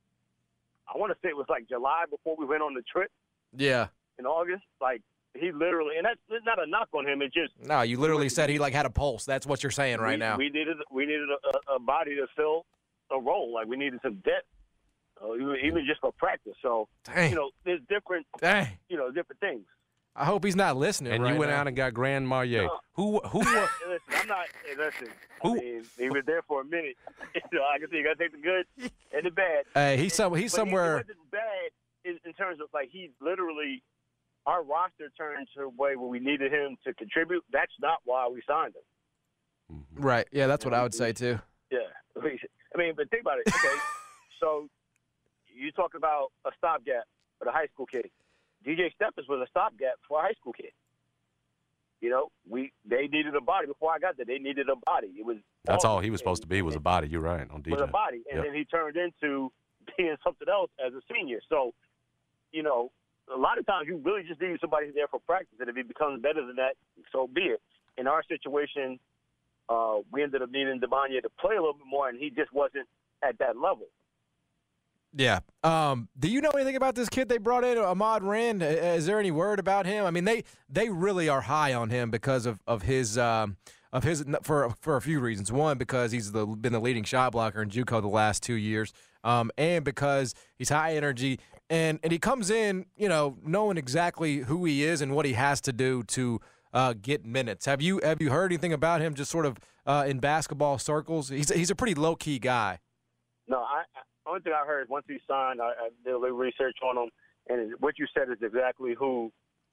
I want to say it was like July before we went on the trip. Yeah. In August, like he literally, and that's it's not a knock on him. It just no. You literally said he like had a pulse. That's what you're saying right we, now. We needed we needed a, a body to fill a role. Like we needed some depth, uh, even, even just for practice. So Dang. you know, there's different, Dang. you know, different things. I hope he's not listening. And right you went now. out and got Grand Marnier. Uh, who who? listen, I'm not. Hey, listen, Who? I mean, he was there for a minute. you know, I can see you got to take the good and the bad. Hey, he's some. He's But somewhere. He wasn't bad in, in terms of like he literally, our roster turned to a way where we needed him to contribute. That's not why we signed him. Right. Yeah, that's what I would say too. Yeah. I mean, but think about it. Okay, so you talk about a stopgap for the high school kid. D J Stephens was a stopgap for a high school kid. You know, we they needed a body before I got there. They needed a body. It was That's all he was supposed to be was a body. You're right on D J. was a body, and Yep. then he turned into being something else as a senior. So, you know, a lot of times you really just need somebody there for practice, and if he becomes better than that, so be it. In our situation, uh, we ended up needing DeMarnier to play a little bit more, and he just wasn't at that level. Yeah. Um, do you know anything about this kid they brought in, Ahmad Rand? Is there any word about him? I mean, they they really are high on him because of of his um, of his for for a few reasons. One, because he's the, been the leading shot blocker in JUCO the last two years, um, and because he's high energy and and he comes in, you know, knowing exactly who he is and what he has to do to uh, get minutes. Have you have you heard anything about him? Just sort of uh, in basketball circles, he's he's a pretty low key guy. No, I. Only thing I heard once he signed, I, I did a little research on him, and what you said is exactly who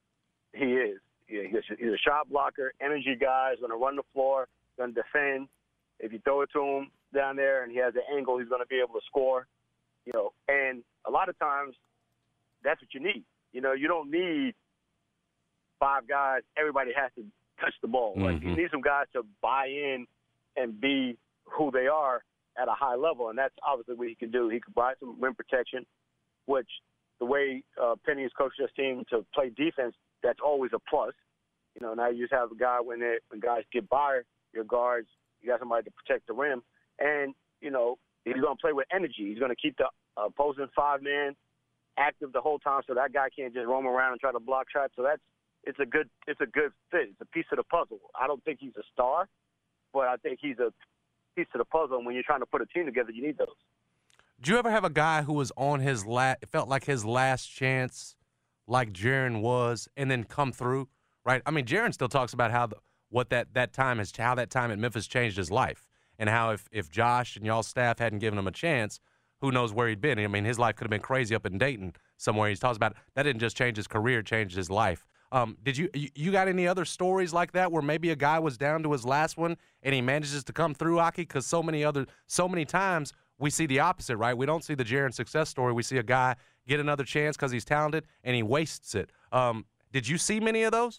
he is. Yeah, he's, he's a shot blocker, energy guy. He's going to run the floor, going to defend. If you throw it to him down there and he has an angle, he's going to be able to score. You know, and a lot of times that's what you need. You know, you don't need five guys. Everybody has to touch the ball. Mm-hmm. Like you need some guys to buy in and be who they are at a high level, and that's obviously what he can do. He can provide some rim protection, which the way uh, Penny has coached his team to play defense, that's always a plus. You know, now you just have a guy when they, when guys get by your guards, You got somebody to protect the rim. And, you know, he's going to play with energy. He's going to keep the opposing five-man active the whole time so that guy can't just roam around and try to block shots. So that's it's a good it's a good fit. It's a piece of the puzzle. I don't think he's a star, but I think he's a piece of the puzzle. And when you're trying to put a team together, you need those. Did you ever have a guy who was on his last, it felt like his last chance, like Jaren was, and then come through, right? I mean, Jaren still talks about how the, what that, that time is, how that time at Memphis changed his life, and how if, if Josh and y'all's staff hadn't given him a chance, who knows where he'd been. I mean, his life could have been crazy up in Dayton somewhere. He talks about that didn't just change his career, it changed his life. Um, did you, you you got any other stories like that where maybe a guy was down to his last one and he manages to come through, Aki? Because so many other, so many times we see the opposite, right? We don't see the Jaren success story. We see a guy get another chance because he's talented and he wastes it. Um, did you see many of those?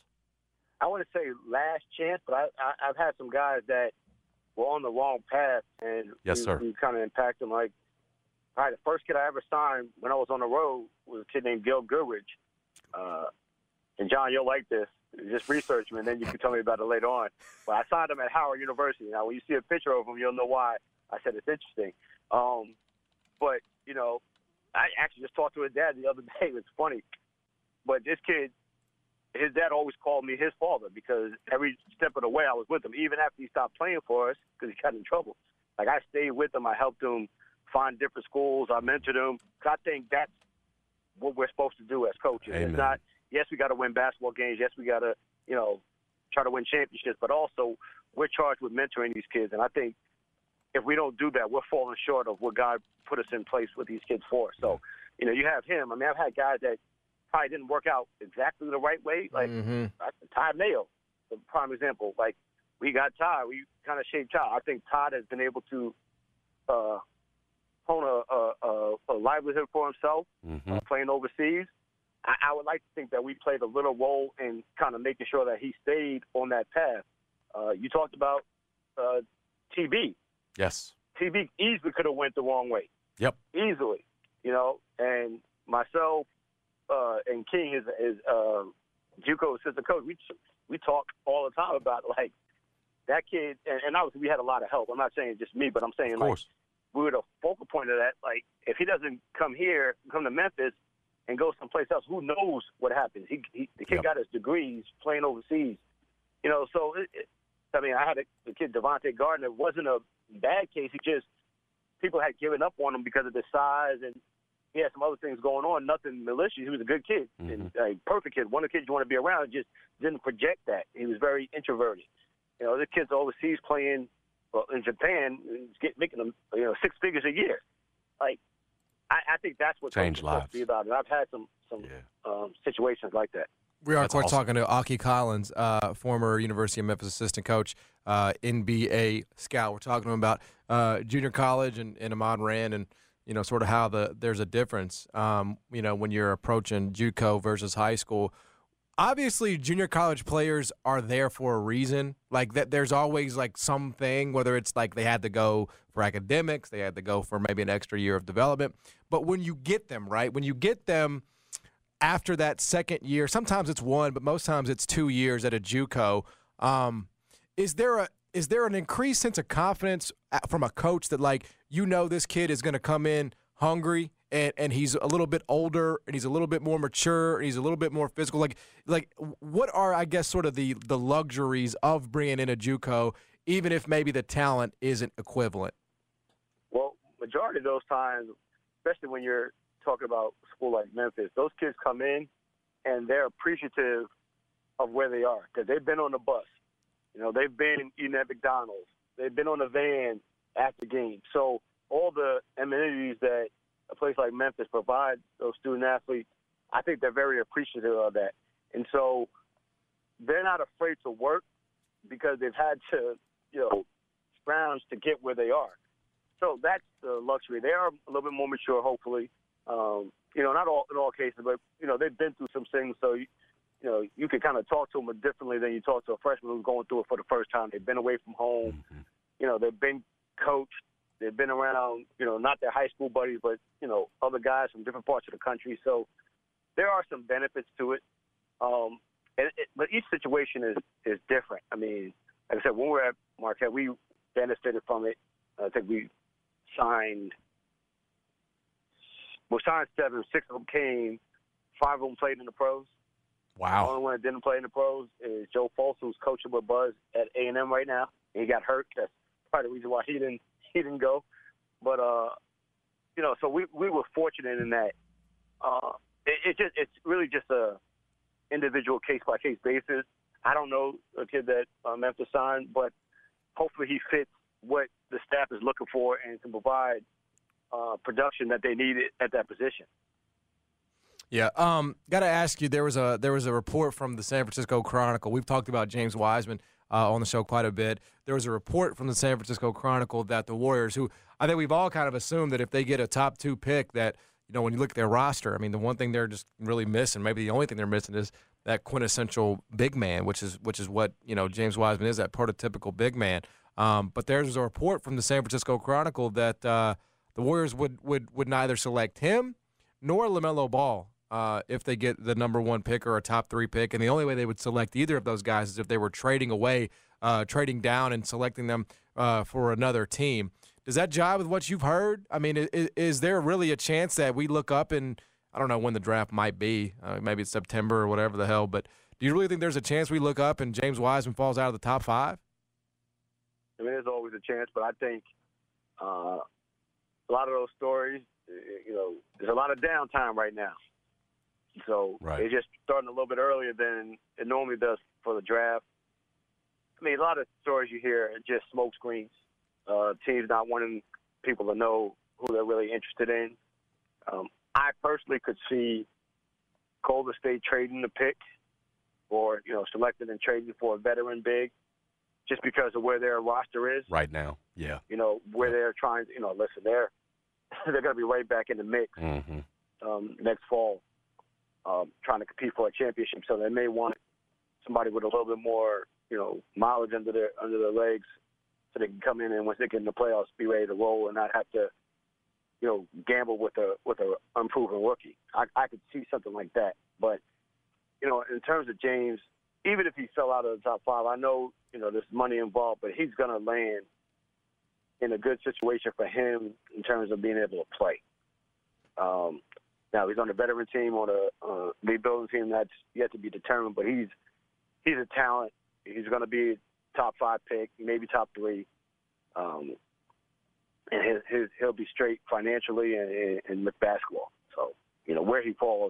I want to say last chance, but I, I, I've had some guys that were on the wrong path and yes, we, sir. we kind of impact them. Like, all right, the first kid I ever signed when I was on the road was a kid named Gil Goodrich. Uh, and, John, you'll like this. Just research him, and then you can tell me about it later on. But I signed him at Howard University. Now, when you see a picture of him, you'll know why I said it's interesting. Um, but, you know, I actually just talked to his dad the other day. It's funny. But this kid, his dad always called me his father because every step of the way I was with him, even after he stopped playing for us because he got in trouble. Like, I stayed with him. I helped him find different schools. I mentored him. I think that's what we're supposed to do as coaches. Amen. It's not, yes, we got to win basketball games. Yes, we got to, you know, try to win championships. But also, we're charged with mentoring these kids. And I think if we don't do that, we're falling short of what God put us in place with these kids for. So, you know, you have him. I mean, I've had guys that probably didn't work out exactly the right way. Like mm-hmm. Todd Mayo, the prime example. Like, we got Todd. We kind of shaped Todd. I think Todd has been able to uh, hone a, a, a, a livelihood for himself mm-hmm. uh, playing overseas. I, I would like to think that we played a little role in kind of making sure that he stayed on that path. Uh, you talked about uh, T B. Yes. T B easily could have went the wrong way. Yep. Easily, you know. And myself uh, and King, his, his uh, JUCO assistant coach, we we talk all the time about like that kid. And, and obviously we had a lot of help. I'm not saying just me, but I'm saying like we were the focal point of that. Like if he doesn't come here, come to Memphis, and go someplace else, who knows what happens? He, he the kid yep. got his degrees playing overseas, you know. So it, it, I mean, I had a, a kid, Devontae Gardner. It wasn't a bad case. He just people had given up on him because of his size, and he had some other things going on. Nothing malicious. He was a good kid, mm-hmm. and a perfect kid. One of the kids you want to be around. Just didn't project that. He was very introverted. You know, the kids overseas playing well, in Japan, get, making them you know six figures a year. Like I, I think that's what Change it's supposed lives. to be about. And I've had some some yeah. um, situations like that. We are, of That's course, awesome. talking to Aki Collins, uh, former University of Memphis assistant coach, uh, N B A scout. We're talking to him about uh, junior college and, and Ahmad Rand and, you know, sort of how the there's a difference, um, you know, when you're approaching JUCO versus high school. Obviously, junior college players are there for a reason. Like, that, there's always, like, something, whether it's, like, they had to go for academics, they had to go for maybe an extra year of development. But when you get them, right, when you get them – after that second year, sometimes it's one, but most times it's two years at a JUCO. Um, is there a is there an increased sense of confidence from a coach that, like, you know this kid is going to come in hungry and, and he's a little bit older and he's a little bit more mature and he's a little bit more physical? Like, like what are, I guess, sort of the, the luxuries of bringing in a JUCO, even if maybe the talent isn't equivalent? Well, majority of those times, especially when you're talking about a school like Memphis, those kids come in and they're appreciative of where they are because they've been on the bus. You know, they've been eating at McDonald's. They've been on the van after games. So all the amenities that a place like Memphis provides those student athletes, I think they're very appreciative of that. And so they're not afraid to work because they've had to, you know, scrounge to get where they are. So that's the luxury. They are a little bit more mature, hopefully. Um, you know, not all in all cases, but, you know, they've been through some things. So, you, you know, you can kind of talk to them differently than you talk to a freshman who's going through it for the first time. They've been away from home. Mm-hmm. You know, they've been coached. They've been around, you know, not their high school buddies, but, you know, other guys from different parts of the country. So there are some benefits to it. Um, and it but each situation is, is different. I mean, like I said, when we were at Marquette, we benefited from it. I think we signed, we signed seven, six of them came, five of them played in the pros. Wow. The only one that didn't play in the pros is Joe Folsom, who's coaching with Buzz at A and M right now. He got hurt. That's probably the reason why he didn't he didn't go. But uh, you know, so we we were fortunate in that. Uh, it, it just it's really just a individual case by case basis. I don't know a kid that uh, Memphis signed, but hopefully he fits what the staff is looking for and can provide uh, production that they need at that position. Yeah, um, got to ask you. There was a there was a report from the San Francisco Chronicle. We've talked about James Wiseman uh, on the show quite a bit. There was a report from the San Francisco Chronicle that the Warriors, who I think we've all kind of assumed that if they get a top two pick, that you know when you look at their roster, I mean the one thing they're just really missing, maybe the only thing they're missing is that quintessential big man, which is which is what you know James Wiseman is, that prototypical big man. Um, but there's a report from the San Francisco Chronicle that uh, the Warriors would would would neither select him nor LaMelo Ball. Uh, if they get the number one pick or a top three pick. And the only way they would select either of those guys is if they were trading away, uh, trading down and selecting them uh, for another team. Does that jive with what you've heard? I mean, is, is there really a chance that we look up and I don't know when the draft might be, uh, maybe it's September or whatever the hell, but do you really think there's a chance we look up and James Wiseman falls out of the top five? I mean, there's always a chance, but I think uh, a lot of those stories, you know, there's a lot of downtime right now. So right. It's just starting a little bit earlier than it normally does for the draft. I mean, a lot of stories you hear are just smoke screens. Uh, teams not wanting people to know who they're really interested in. Um, I personally could see Golden State trading the pick or, you know, selecting and trading for a veteran big just because of where their roster is. Right now, yeah. You know, where they're trying to, you know, listen, they're, they're going to be right back in the mix mm-hmm. um, next fall. Um, trying to compete for a championship, so they may want somebody with a little bit more, you know, mileage under their under their legs, so they can come in and once they get in the playoffs, be ready to roll and not have to, you know, gamble with a with a unproven rookie. I, I could see something like that, but you know, in terms of James, even if he fell out of the top five, I know you know there's money involved, but he's going to land in a good situation for him in terms of being able to play. Um, Now, he's on a veteran team, on a uh, rebuilding team that's yet to be determined, but he's he's a talent. He's going to be a top five pick, maybe top three. Um, and his, his, he'll be straight financially and, and, and with basketball. So, you know, where he falls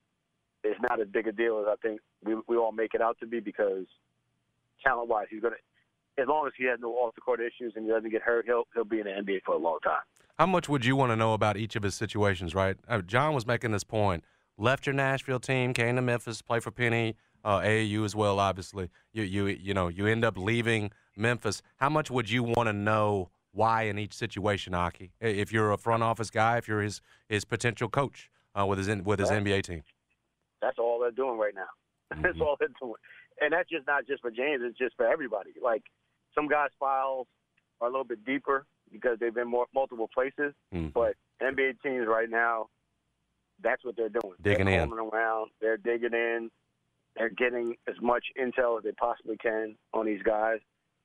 is not as big a deal as I think we, we all make it out to be because talent-wise, he's going to, as long as he has no off-the-court issues and he doesn't get hurt, he'll he'll be in the N B A for a long time. How much would you want to know about each of his situations, right? Uh, John was making this point. Left your Nashville team, came to Memphis, played for Penny, uh, A A U as well, obviously. You you you know, you end up leaving Memphis. How much would you want to know why in each situation, Aki? If you're a front office guy, if you're his his potential coach uh, with his with his That's, N B A team. That's all they're doing right now. Mm-hmm. That's all they're doing. And that's just not just for James, it's just for everybody. Like some guys' files are a little bit deeper because they've been more multiple places. Mm-hmm. But N B A teams right now, that's what they're doing. Digging they're in. Roaming around. They're digging in. They're getting as much intel as they possibly can on these guys.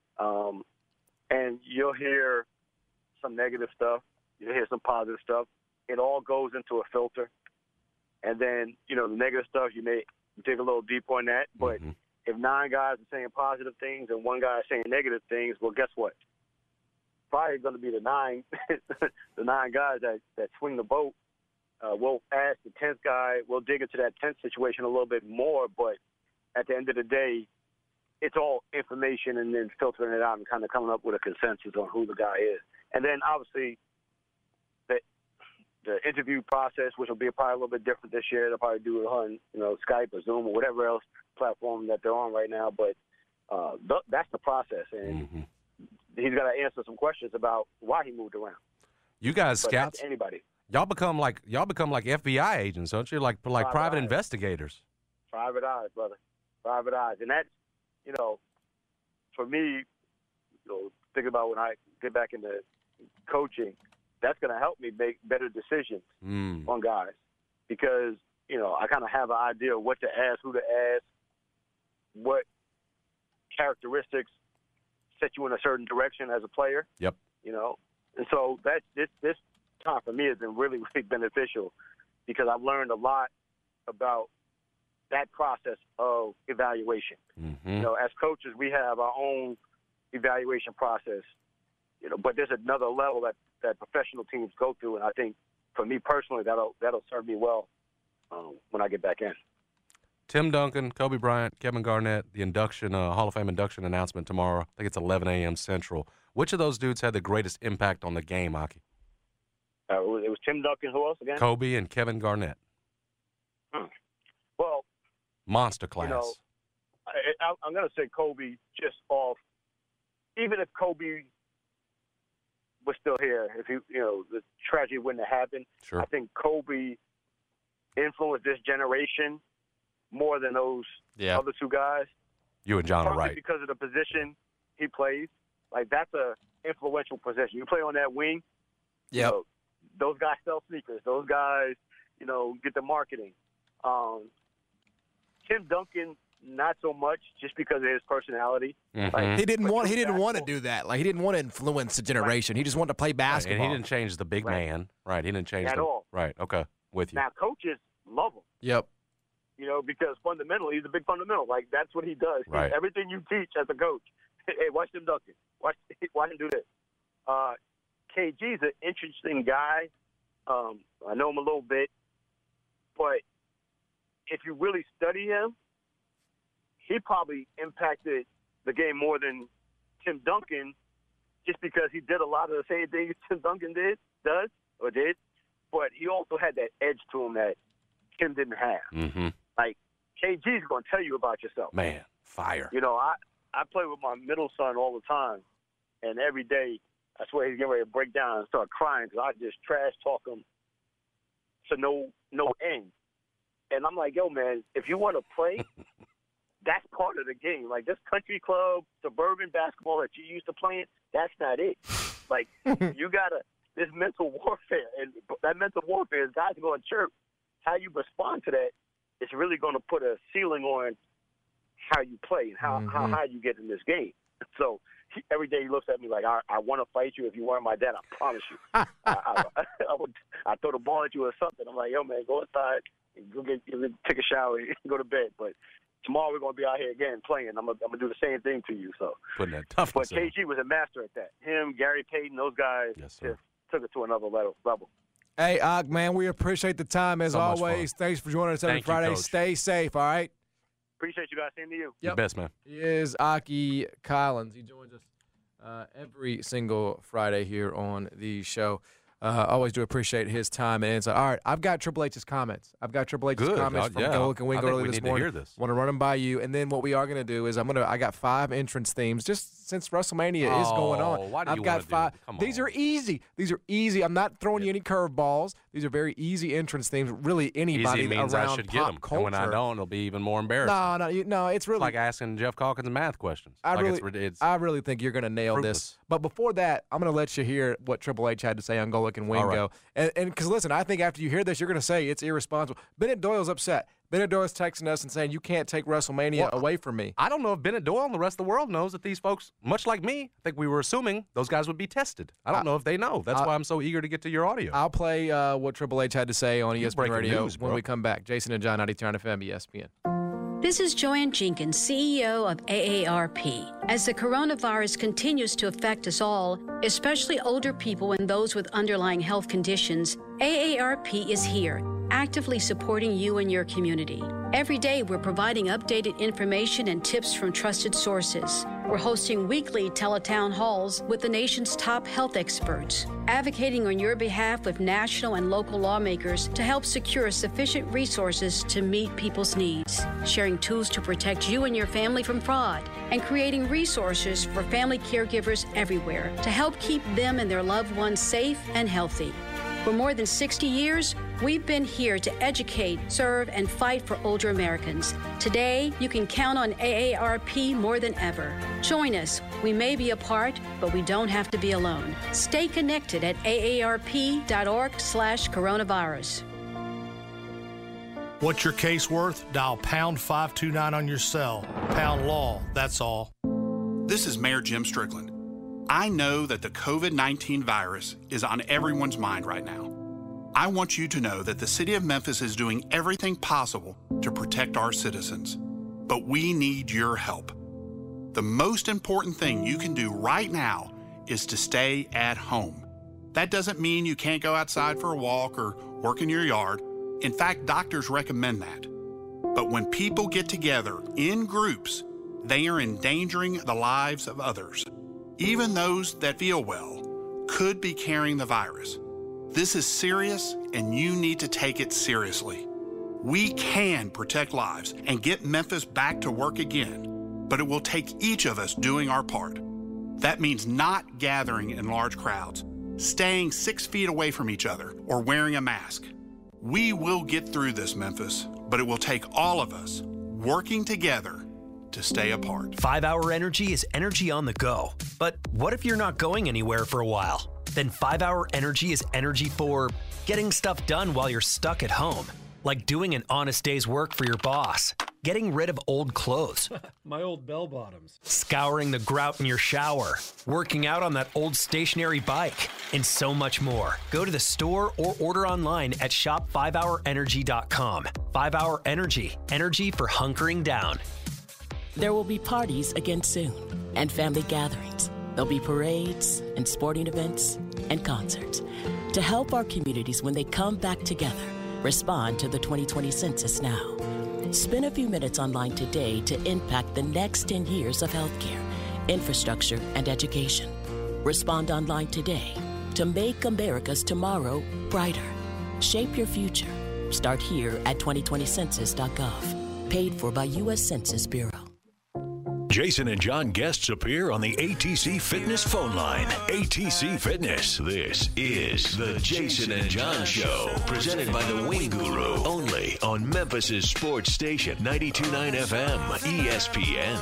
Um, and you'll hear some negative stuff. You'll hear some positive stuff. It all goes into a filter. And then, you know, the negative stuff, you may dig a little deeper on that. But mm-hmm. if nine guys are saying positive things and one guy is saying negative things, well, guess what? Probably going to be the nine, the nine guys that, that swing the boat. Uh, we'll ask the tenth guy. We'll dig into that tenth situation a little bit more. But at the end of the day, it's all information and then filtering it out and kind of coming up with a consensus on who the guy is. And then obviously the the interview process, which will be probably a little bit different this year. They'll probably do it on you know Skype or Zoom or whatever else platform that they're on right now. But uh, th- that's the process, and mm-hmm. he's got to answer some questions about why he moved around. You guys, but scouts, anybody, y'all become like y'all become like F B I agents, don't you? Like like private, private investigators. Private eyes, brother. Private eyes, and that's you know, for me, you know, think about when I get back into coaching. That's going to help me make better decisions mm. on guys because, you know, I kind of have an idea of what to ask, who to ask, what characteristics set you in a certain direction as a player. Yep. You know, and so that this this time for me has been really really beneficial because I've learned a lot about that process of evaluation. Mm-hmm. You know, as coaches, we have our own evaluation process. You know, but there's another level that, that professional teams go through, and I think for me personally, that'll that'll serve me well um, when I get back in. Tim Duncan, Kobe Bryant, Kevin Garnett, the induction, uh, Hall of Fame induction announcement tomorrow. I think it's eleven a.m. Central. Which of those dudes had the greatest impact on the game, Aki? Uh, it, was, it was Tim Duncan. Who else again? Kobe and Kevin Garnett. Hmm. Well, monster class. You know, I, I, I'm going to say Kobe just off. Even if Kobe was still here, if he, you know, the tragedy wouldn't have happened. Sure. I think Kobe influenced this generation more than those yeah. other two guys. You and John Partly are right. because of the position he plays. Like, that's a influential position. You play on that wing. Yep. You know, those guys sell sneakers. Those guys, you know, get the marketing. Um, Tim Duncan, not so much, just because of his personality. Mm-hmm. Like, He didn't want. He didn't basketball. want to do that. Like he didn't want to influence the generation. He just wanted to play basketball. Right, and he didn't change the big Right. man. Right. He didn't change At the, all. Right. Okay. With you. Now, coaches love him. Yep. You know, because fundamentally, he's a big fundamental. Like, that's what he does. Right. Everything you teach as a coach. Hey, watch Tim Duncan. Watch, watch him do this. Uh, K G's an interesting guy. Um, I know him a little bit. But if you really study him, he probably impacted the game more than Tim Duncan just because he did a lot of the same things Tim Duncan did, does, or did. But he also had that edge to him that Tim didn't have. Mm-hmm. Like, K G's going to tell you about yourself. Man, fire. You know, I, I play with my middle son all the time, and every day I swear he's getting ready to break down and start crying because I just trash talk him to no no end. And I'm like, yo, man, if you want to play, that's part of the game. Like, this country club, suburban basketball that you used to playing, that's not it. Like, you got to – this mental warfare, and that mental warfare is guys going to chirp. How you respond to that is really going to put a ceiling on how you play and how, Mm-hmm. how high you get in this game. So he, every day he looks at me like, I, I want to fight you if you weren't my dad. I promise you. I, I, I, would I throw the ball at you or something. I'm like, yo, man, go inside, and go get, take a shower, and go to bed. But tomorrow we're going to be out here again playing. I'm going to do the same thing to you. So, Putting that toughness But K G was a master at that. Him, Gary Payton, those guys Yes, sir. just took it to another level. level. Hey, Og, man, we appreciate the time as So much always. Thanks for joining us every Thank you, Friday. Coach. Stay safe, all right? Appreciate you guys. Same to you. The best, man. He is Aki Collins. He joins us uh, every single Friday here on the show. Uh, always do appreciate his time and insight. All right, I've got Triple H's comments. I've got Triple H's Good. comments Uh, from yeah. Golick and I Wing think early we this need to morning. hear this. Want to run them by you, and then what we are going to do is I'm gonna. I got five entrance themes just since WrestleMania is going Oh, on. why do I've you got wanna do five. that? Come These on. are easy. These are easy. I'm not throwing you any curveballs. These are very easy entrance themes. Really, anybody Easy means around I should pop get them. culture. And when I don't, it'll be even more embarrassing. No, no, you, no. It's really It's like asking Jeff Calkins math questions. I like really, it's, rid- it's I really think you're going to nail fruitless. this. But before that, I'm going to let you hear what Triple H had to say on Golick and All Wingo. right. And and because listen, I think after you hear this, you're going to say it's irresponsible. Bennett Doyle's upset. Bennett Doyle's texting us and saying you can't take WrestleMania Well, away from me. I don't know if Bennett Doyle and the rest of the world knows that these folks, much like me, I think we were assuming those guys would be tested. I don't I- know if they know. That's I- why I'm so eager to get to your audio. I'll play uh, what Triple H had to say on E S P N breaking Radio news, when bro. we come back. Jason and John, ninety-two point nine F M, E S P N. This is Joanne Jenkins, C E O of A A R P. As the coronavirus continues to affect us all, especially older people and those with underlying health conditions, A A R P is here, actively supporting you and your community. Every day, we're providing updated information and tips from trusted sources. We're hosting weekly teletown halls with the nation's top health experts, advocating on your behalf with national and local lawmakers to help secure sufficient resources to meet people's needs, sharing tools to protect you and your family from fraud, and creating resources for family caregivers everywhere to help keep them and their loved ones safe and healthy. For more than sixty years, we've been here to educate, serve, and fight for older Americans. Today, you can count on A A R P more than ever. Join us. We may be apart, but we don't have to be alone. Stay connected at A A R P dot org slash coronavirus. What's your case worth? Dial pound five two nine on your cell. Pound law, that's all. This is Mayor Jim Strickland. I know that the COVID nineteen virus is on everyone's mind right now. I want you to know that the city of Memphis is doing everything possible to protect our citizens. But we need your help. The most important thing you can do right now is to stay at home. That doesn't mean you can't go outside for a walk or work in your yard. In fact, doctors recommend that. But when people get together in groups, they are endangering the lives of others. Even those that feel well could be carrying the virus. This is serious, and you need to take it seriously. We can protect lives and get Memphis back to work again, but it will take each of us doing our part. That means not gathering in large crowds, staying six feet away from each other, or wearing a mask. We will get through this, Memphis, but it will take all of us working together to stay apart. five hour Energy is energy on the go. But what if you're not going anywhere for a while? Then five hour Energy is energy for getting stuff done while you're stuck at home. Like doing an honest day's work for your boss, getting rid of old clothes, My old bell bottoms. scouring the grout in your shower, working out on that old stationary bike, and so much more. Go to the store or order online at shop five hour energy dot com. five hour Energy, energy for hunkering down. There will be parties again soon and family gatherings. There'll be parades and sporting events and concerts. To help our communities when they come back together, respond to the twenty twenty census now. Spend a few minutes online today to impact the next ten years of healthcare, infrastructure, and education. Respond online today to make America's tomorrow brighter. Shape your future. Start here at twenty twenty census dot gov. Paid for by U S Census Bureau. Jason and John guests appear on the A T C Fitness phone line. A T C Fitness. This is the Jason and John Show, presented by the Wing Guru, only on Memphis's sports station, ninety-two point nine F M, E S P N.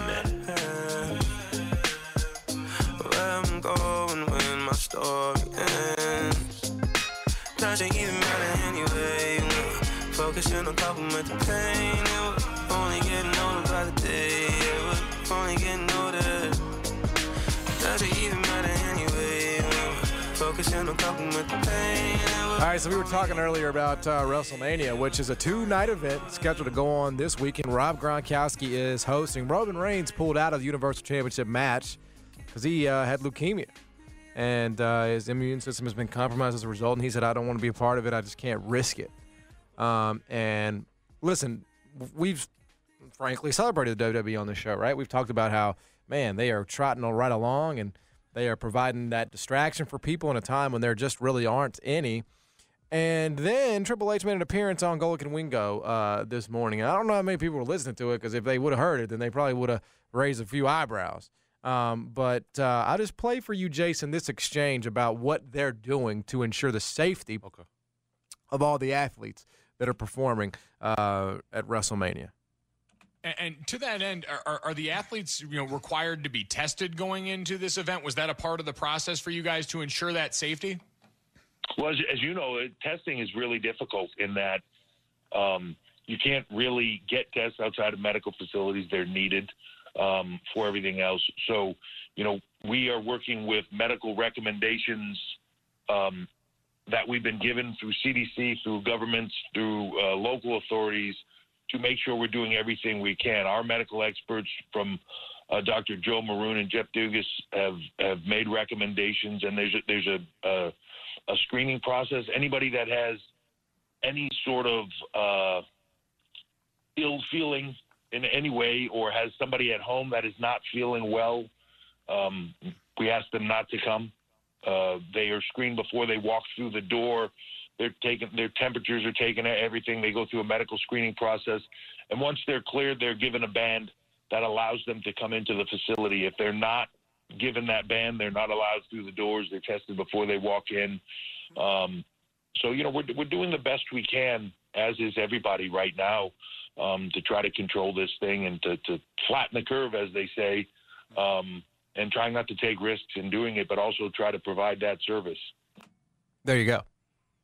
Where I'm going when my story ends. Doesn't even matter anyway. Focusing on coping with the pain. It was only getting older by the day. It was only getting older. Doesn't even matter anyway. Focusing on coping with the pain. All right, so we were talking earlier about uh, WrestleMania, which is a two-night event scheduled to go on this weekend. Rob Gronkowski is hosting. Roman Reigns pulled out of the Universal Championship match because he uh, had leukemia, and uh, his immune system has been compromised as a result, and he said, I don't want to be a part of it. I just can't risk it. Um, and listen, we've frankly celebrated the W W E on this show, right? We've talked about how, man, they are trotting right along, and they are providing that distraction for people in a time when there just really aren't any. And then Triple H made an appearance on Golic and Wingo uh, this morning. And I don't know how many people were listening to it, because if they would have heard it, then they probably would have raised a few eyebrows. Um, but uh, I'll just play for you, Jason, this exchange about what they're doing to ensure the safety okay. of all the athletes that are performing uh, at WrestleMania. And, and to that end, are, are the athletes, you know, required to be tested going into this event? Was that a part of the process for you guys to ensure that safety? Well, as, as you know, testing is really difficult in that um, you can't really get tests outside of medical facilities. They're needed um, for everything else. So, you know, we are working with medical recommendations um, that we've been given through C D C, through governments, through uh, local authorities, to make sure we're doing everything we can. Our medical experts from uh, Doctor Joe Maroon and Jeff Dugas have, have made recommendations, and there's a, there's a, a, a screening process. Anybody that has any sort of uh, ill feeling in any way, or has somebody at home that is not feeling well, um, we ask them not to come. Uh, they are screened before they walk through the door. They're taken, their temperatures are taken, everything. They go through a medical screening process. And once they're cleared, they're given a band that allows them to come into the facility. If they're not given that band, they're not allowed through the doors. They're tested before they walk in. Um, so, you know, we're, we're doing the best we can, as is everybody right now, um, to try to control this thing and to, to flatten the curve, as they say, um, and trying not to take risks in doing it, but also try to provide that service. There you go.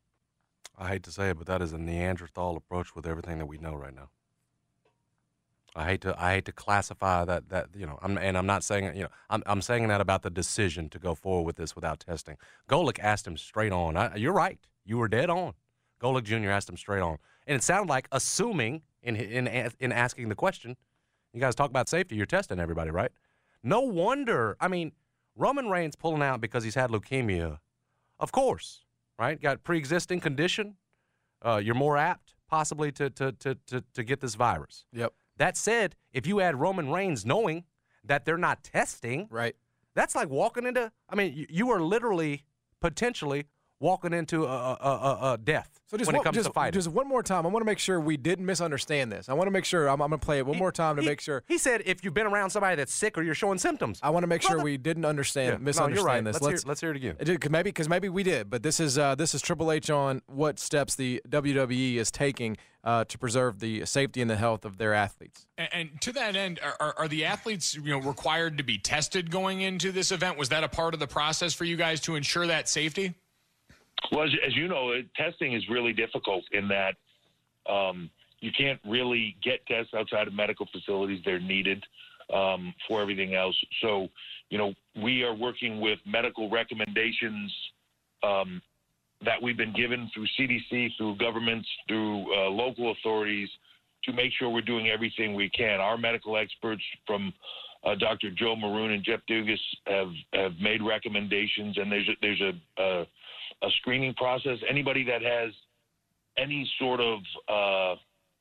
I hate to say it, but that is a Neanderthal approach with everything that we know right now. I hate to I hate to classify that that you know I'm, and I'm not saying you know I'm I'm saying that about the decision to go forward with this without testing. Golick asked him straight on. I, you're right. You were dead on. Golick Junior asked him straight on, and it sounded like assuming in in in asking the question, you guys talk about safety. You're testing everybody, right? No wonder. I mean, Roman Reigns pulling out because he's had leukemia, of course, right? Got pre-existing condition. Uh, you're more apt possibly to to to to to get this virus. Yep. That said, if you add Roman Reigns knowing that they're not testing, right, that's like walking into. I mean, you, you are literally potentially walking into a, a, a, a death so just when one, it comes just, to fighting. Just one more time, I want to make sure we didn't misunderstand this. I want to make sure, I'm, I'm going to play it one He- more time to he- make sure. He said if you've been around somebody that's sick or you're showing symptoms. I want to make sure Brother- we didn't understand, Yeah, no, misunderstand you're right. this. Let's hear- let's hear it again. It did- 'cause maybe because maybe we did, but this is uh, this is Triple H on what steps the W W E is taking uh, to preserve the safety and the health of their athletes. And, and to that end, are, are, are the athletes you know required to be tested going into this event? Was that a part of the process for you guys to ensure that safety? Well, as, as you know, it- testing is really difficult in that um, you can't really get tests outside of medical facilities. They're needed um, for everything else. So, you know, we are working with medical recommendations um, that we've been given through C D C, through governments, through uh, local authorities to make sure we're doing everything we can. Our medical experts from uh, Doctor Joe Maroon and Jeff Dugas have, have made recommendations, and there's a, there's a, a a screening process. Anybody that has any sort of uh,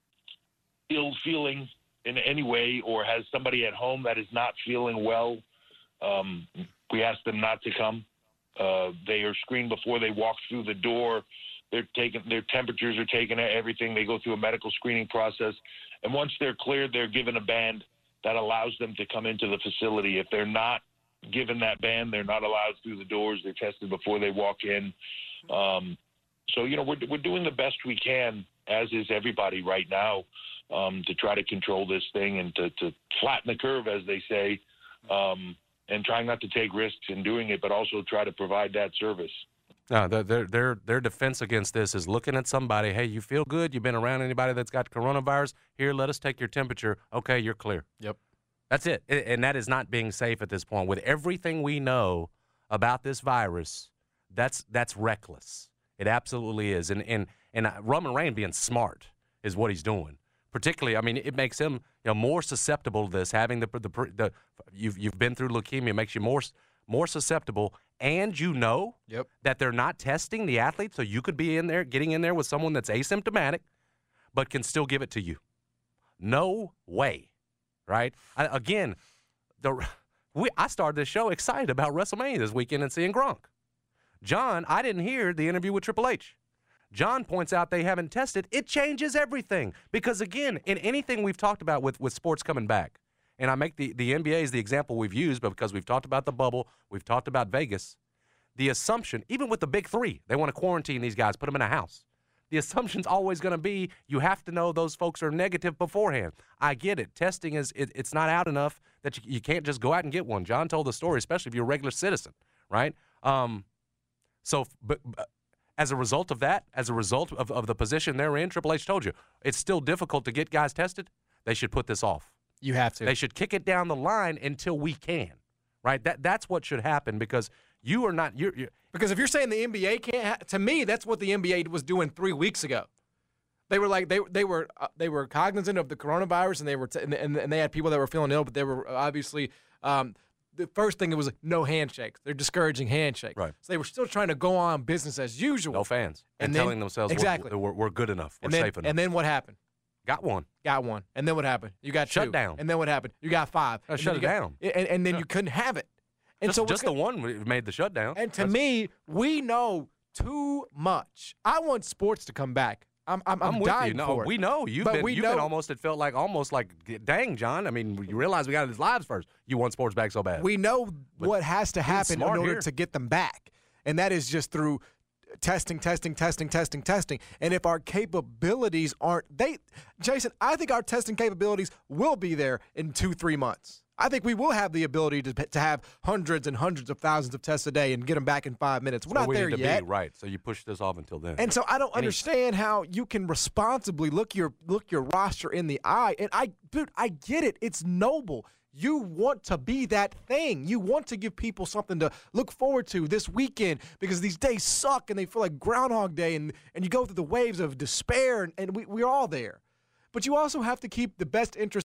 ill feeling in any way or has somebody at home that is not feeling well, um, we ask them not to come. Uh, they are screened before they walk through the door. They're taken, their temperatures are taken, everything. They go through a medical screening process. And once they're cleared, they're given a band that allows them to come into the facility. If they're not given that band, they're not allowed through the doors. They're tested before they walk in. Um, so, you know, we're, we're doing the best we can, as is everybody right now, um, to try to control this thing and to, to flatten the curve, as they say, um, and trying not to take risks in doing it, but also try to provide that service. No, their, their their their defense against this is looking at somebody. Hey, you feel good? You've been around anybody that's got coronavirus? Here, let us take your temperature. Okay, you're clear. Yep. That's it. And that is not being safe at this point. With everything we know about this virus, that's that's reckless. It absolutely is. And and and Roman Reigns being smart is what he's doing. Particularly, I mean, it makes him you know more susceptible to this. Having the the, the you've you've been through leukemia makes you more more susceptible. And you know yep. that they're not testing the athletes, so you could be in there getting in there with someone that's asymptomatic, but can still give it to you. No way. Right? I, again, the we I started this show excited about WrestleMania this weekend and seeing Gronk. John, I didn't hear the interview with Triple H. John points out they haven't tested. It changes everything. Because, again, in anything we've talked about with, with sports coming back, and I make the, the N B A as the example we've used, but because we've talked about the bubble, we've talked about Vegas, the assumption, even with the big three, they want to quarantine these guys, put them in a house. The assumption's always going to be you have to know those folks are negative beforehand. I get it. Testing is it, it's not out enough that you, you can't just go out and get one. John told the story, especially if you're a regular citizen, right? Um, so, but, but as a result of that, as a result of, of the position they're in, Triple H told you it's still difficult to get guys tested. They should put this off. You have to. They should kick it down the line until we can, right? That that's what should happen because you are not you're, you're Because if you're saying the N B A can't, ha- to me, that's what the N B A was doing three weeks ago. They were like they they were uh, they were cognizant of the coronavirus, and they were t- and, and and they had people that were feeling ill, but they were obviously um, the first thing it was no handshakes. They're discouraging handshakes. Right. So they were still trying to go on business as usual. no fans and, And then- telling themselves exactly. we're, we're, we're good enough, we're and then, safe enough. And then what happened? Got one. Got one. And then what happened? You got Shut two. down. And then what happened? You got five. Uh, And shut then it you got- down. And, and then Yeah. you couldn't have it. And just so just we're the one made the shutdown. And to That's- me, we know too much. I want sports to come back. I'm I'm, I'm, I'm with dying you. No, for it. we know you've But been. we You've know, been almost. It felt like almost like, dang, John. I mean, you realize we got his lives first. You want sports back so bad. We know But what has to happen in smart order here. to get them back, and that is just through testing, testing, testing, testing, testing. And if our capabilities aren't, they, Jason, I think our testing capabilities will be there in two, three months. I think we will have the ability to to have hundreds and hundreds of thousands of tests a day and get them back in five minutes. We're So not we there need to yet. Be, right. So you push this off until then. And so I don't Any- understand how you can responsibly look your look your roster in the eye. And I, dude, I get it. It's noble. You want to be that thing. You want to give people something to look forward to this weekend because these days suck and they feel like Groundhog Day, and, and you go through the waves of despair, and, and we, we're all there. But you also have to keep the best interest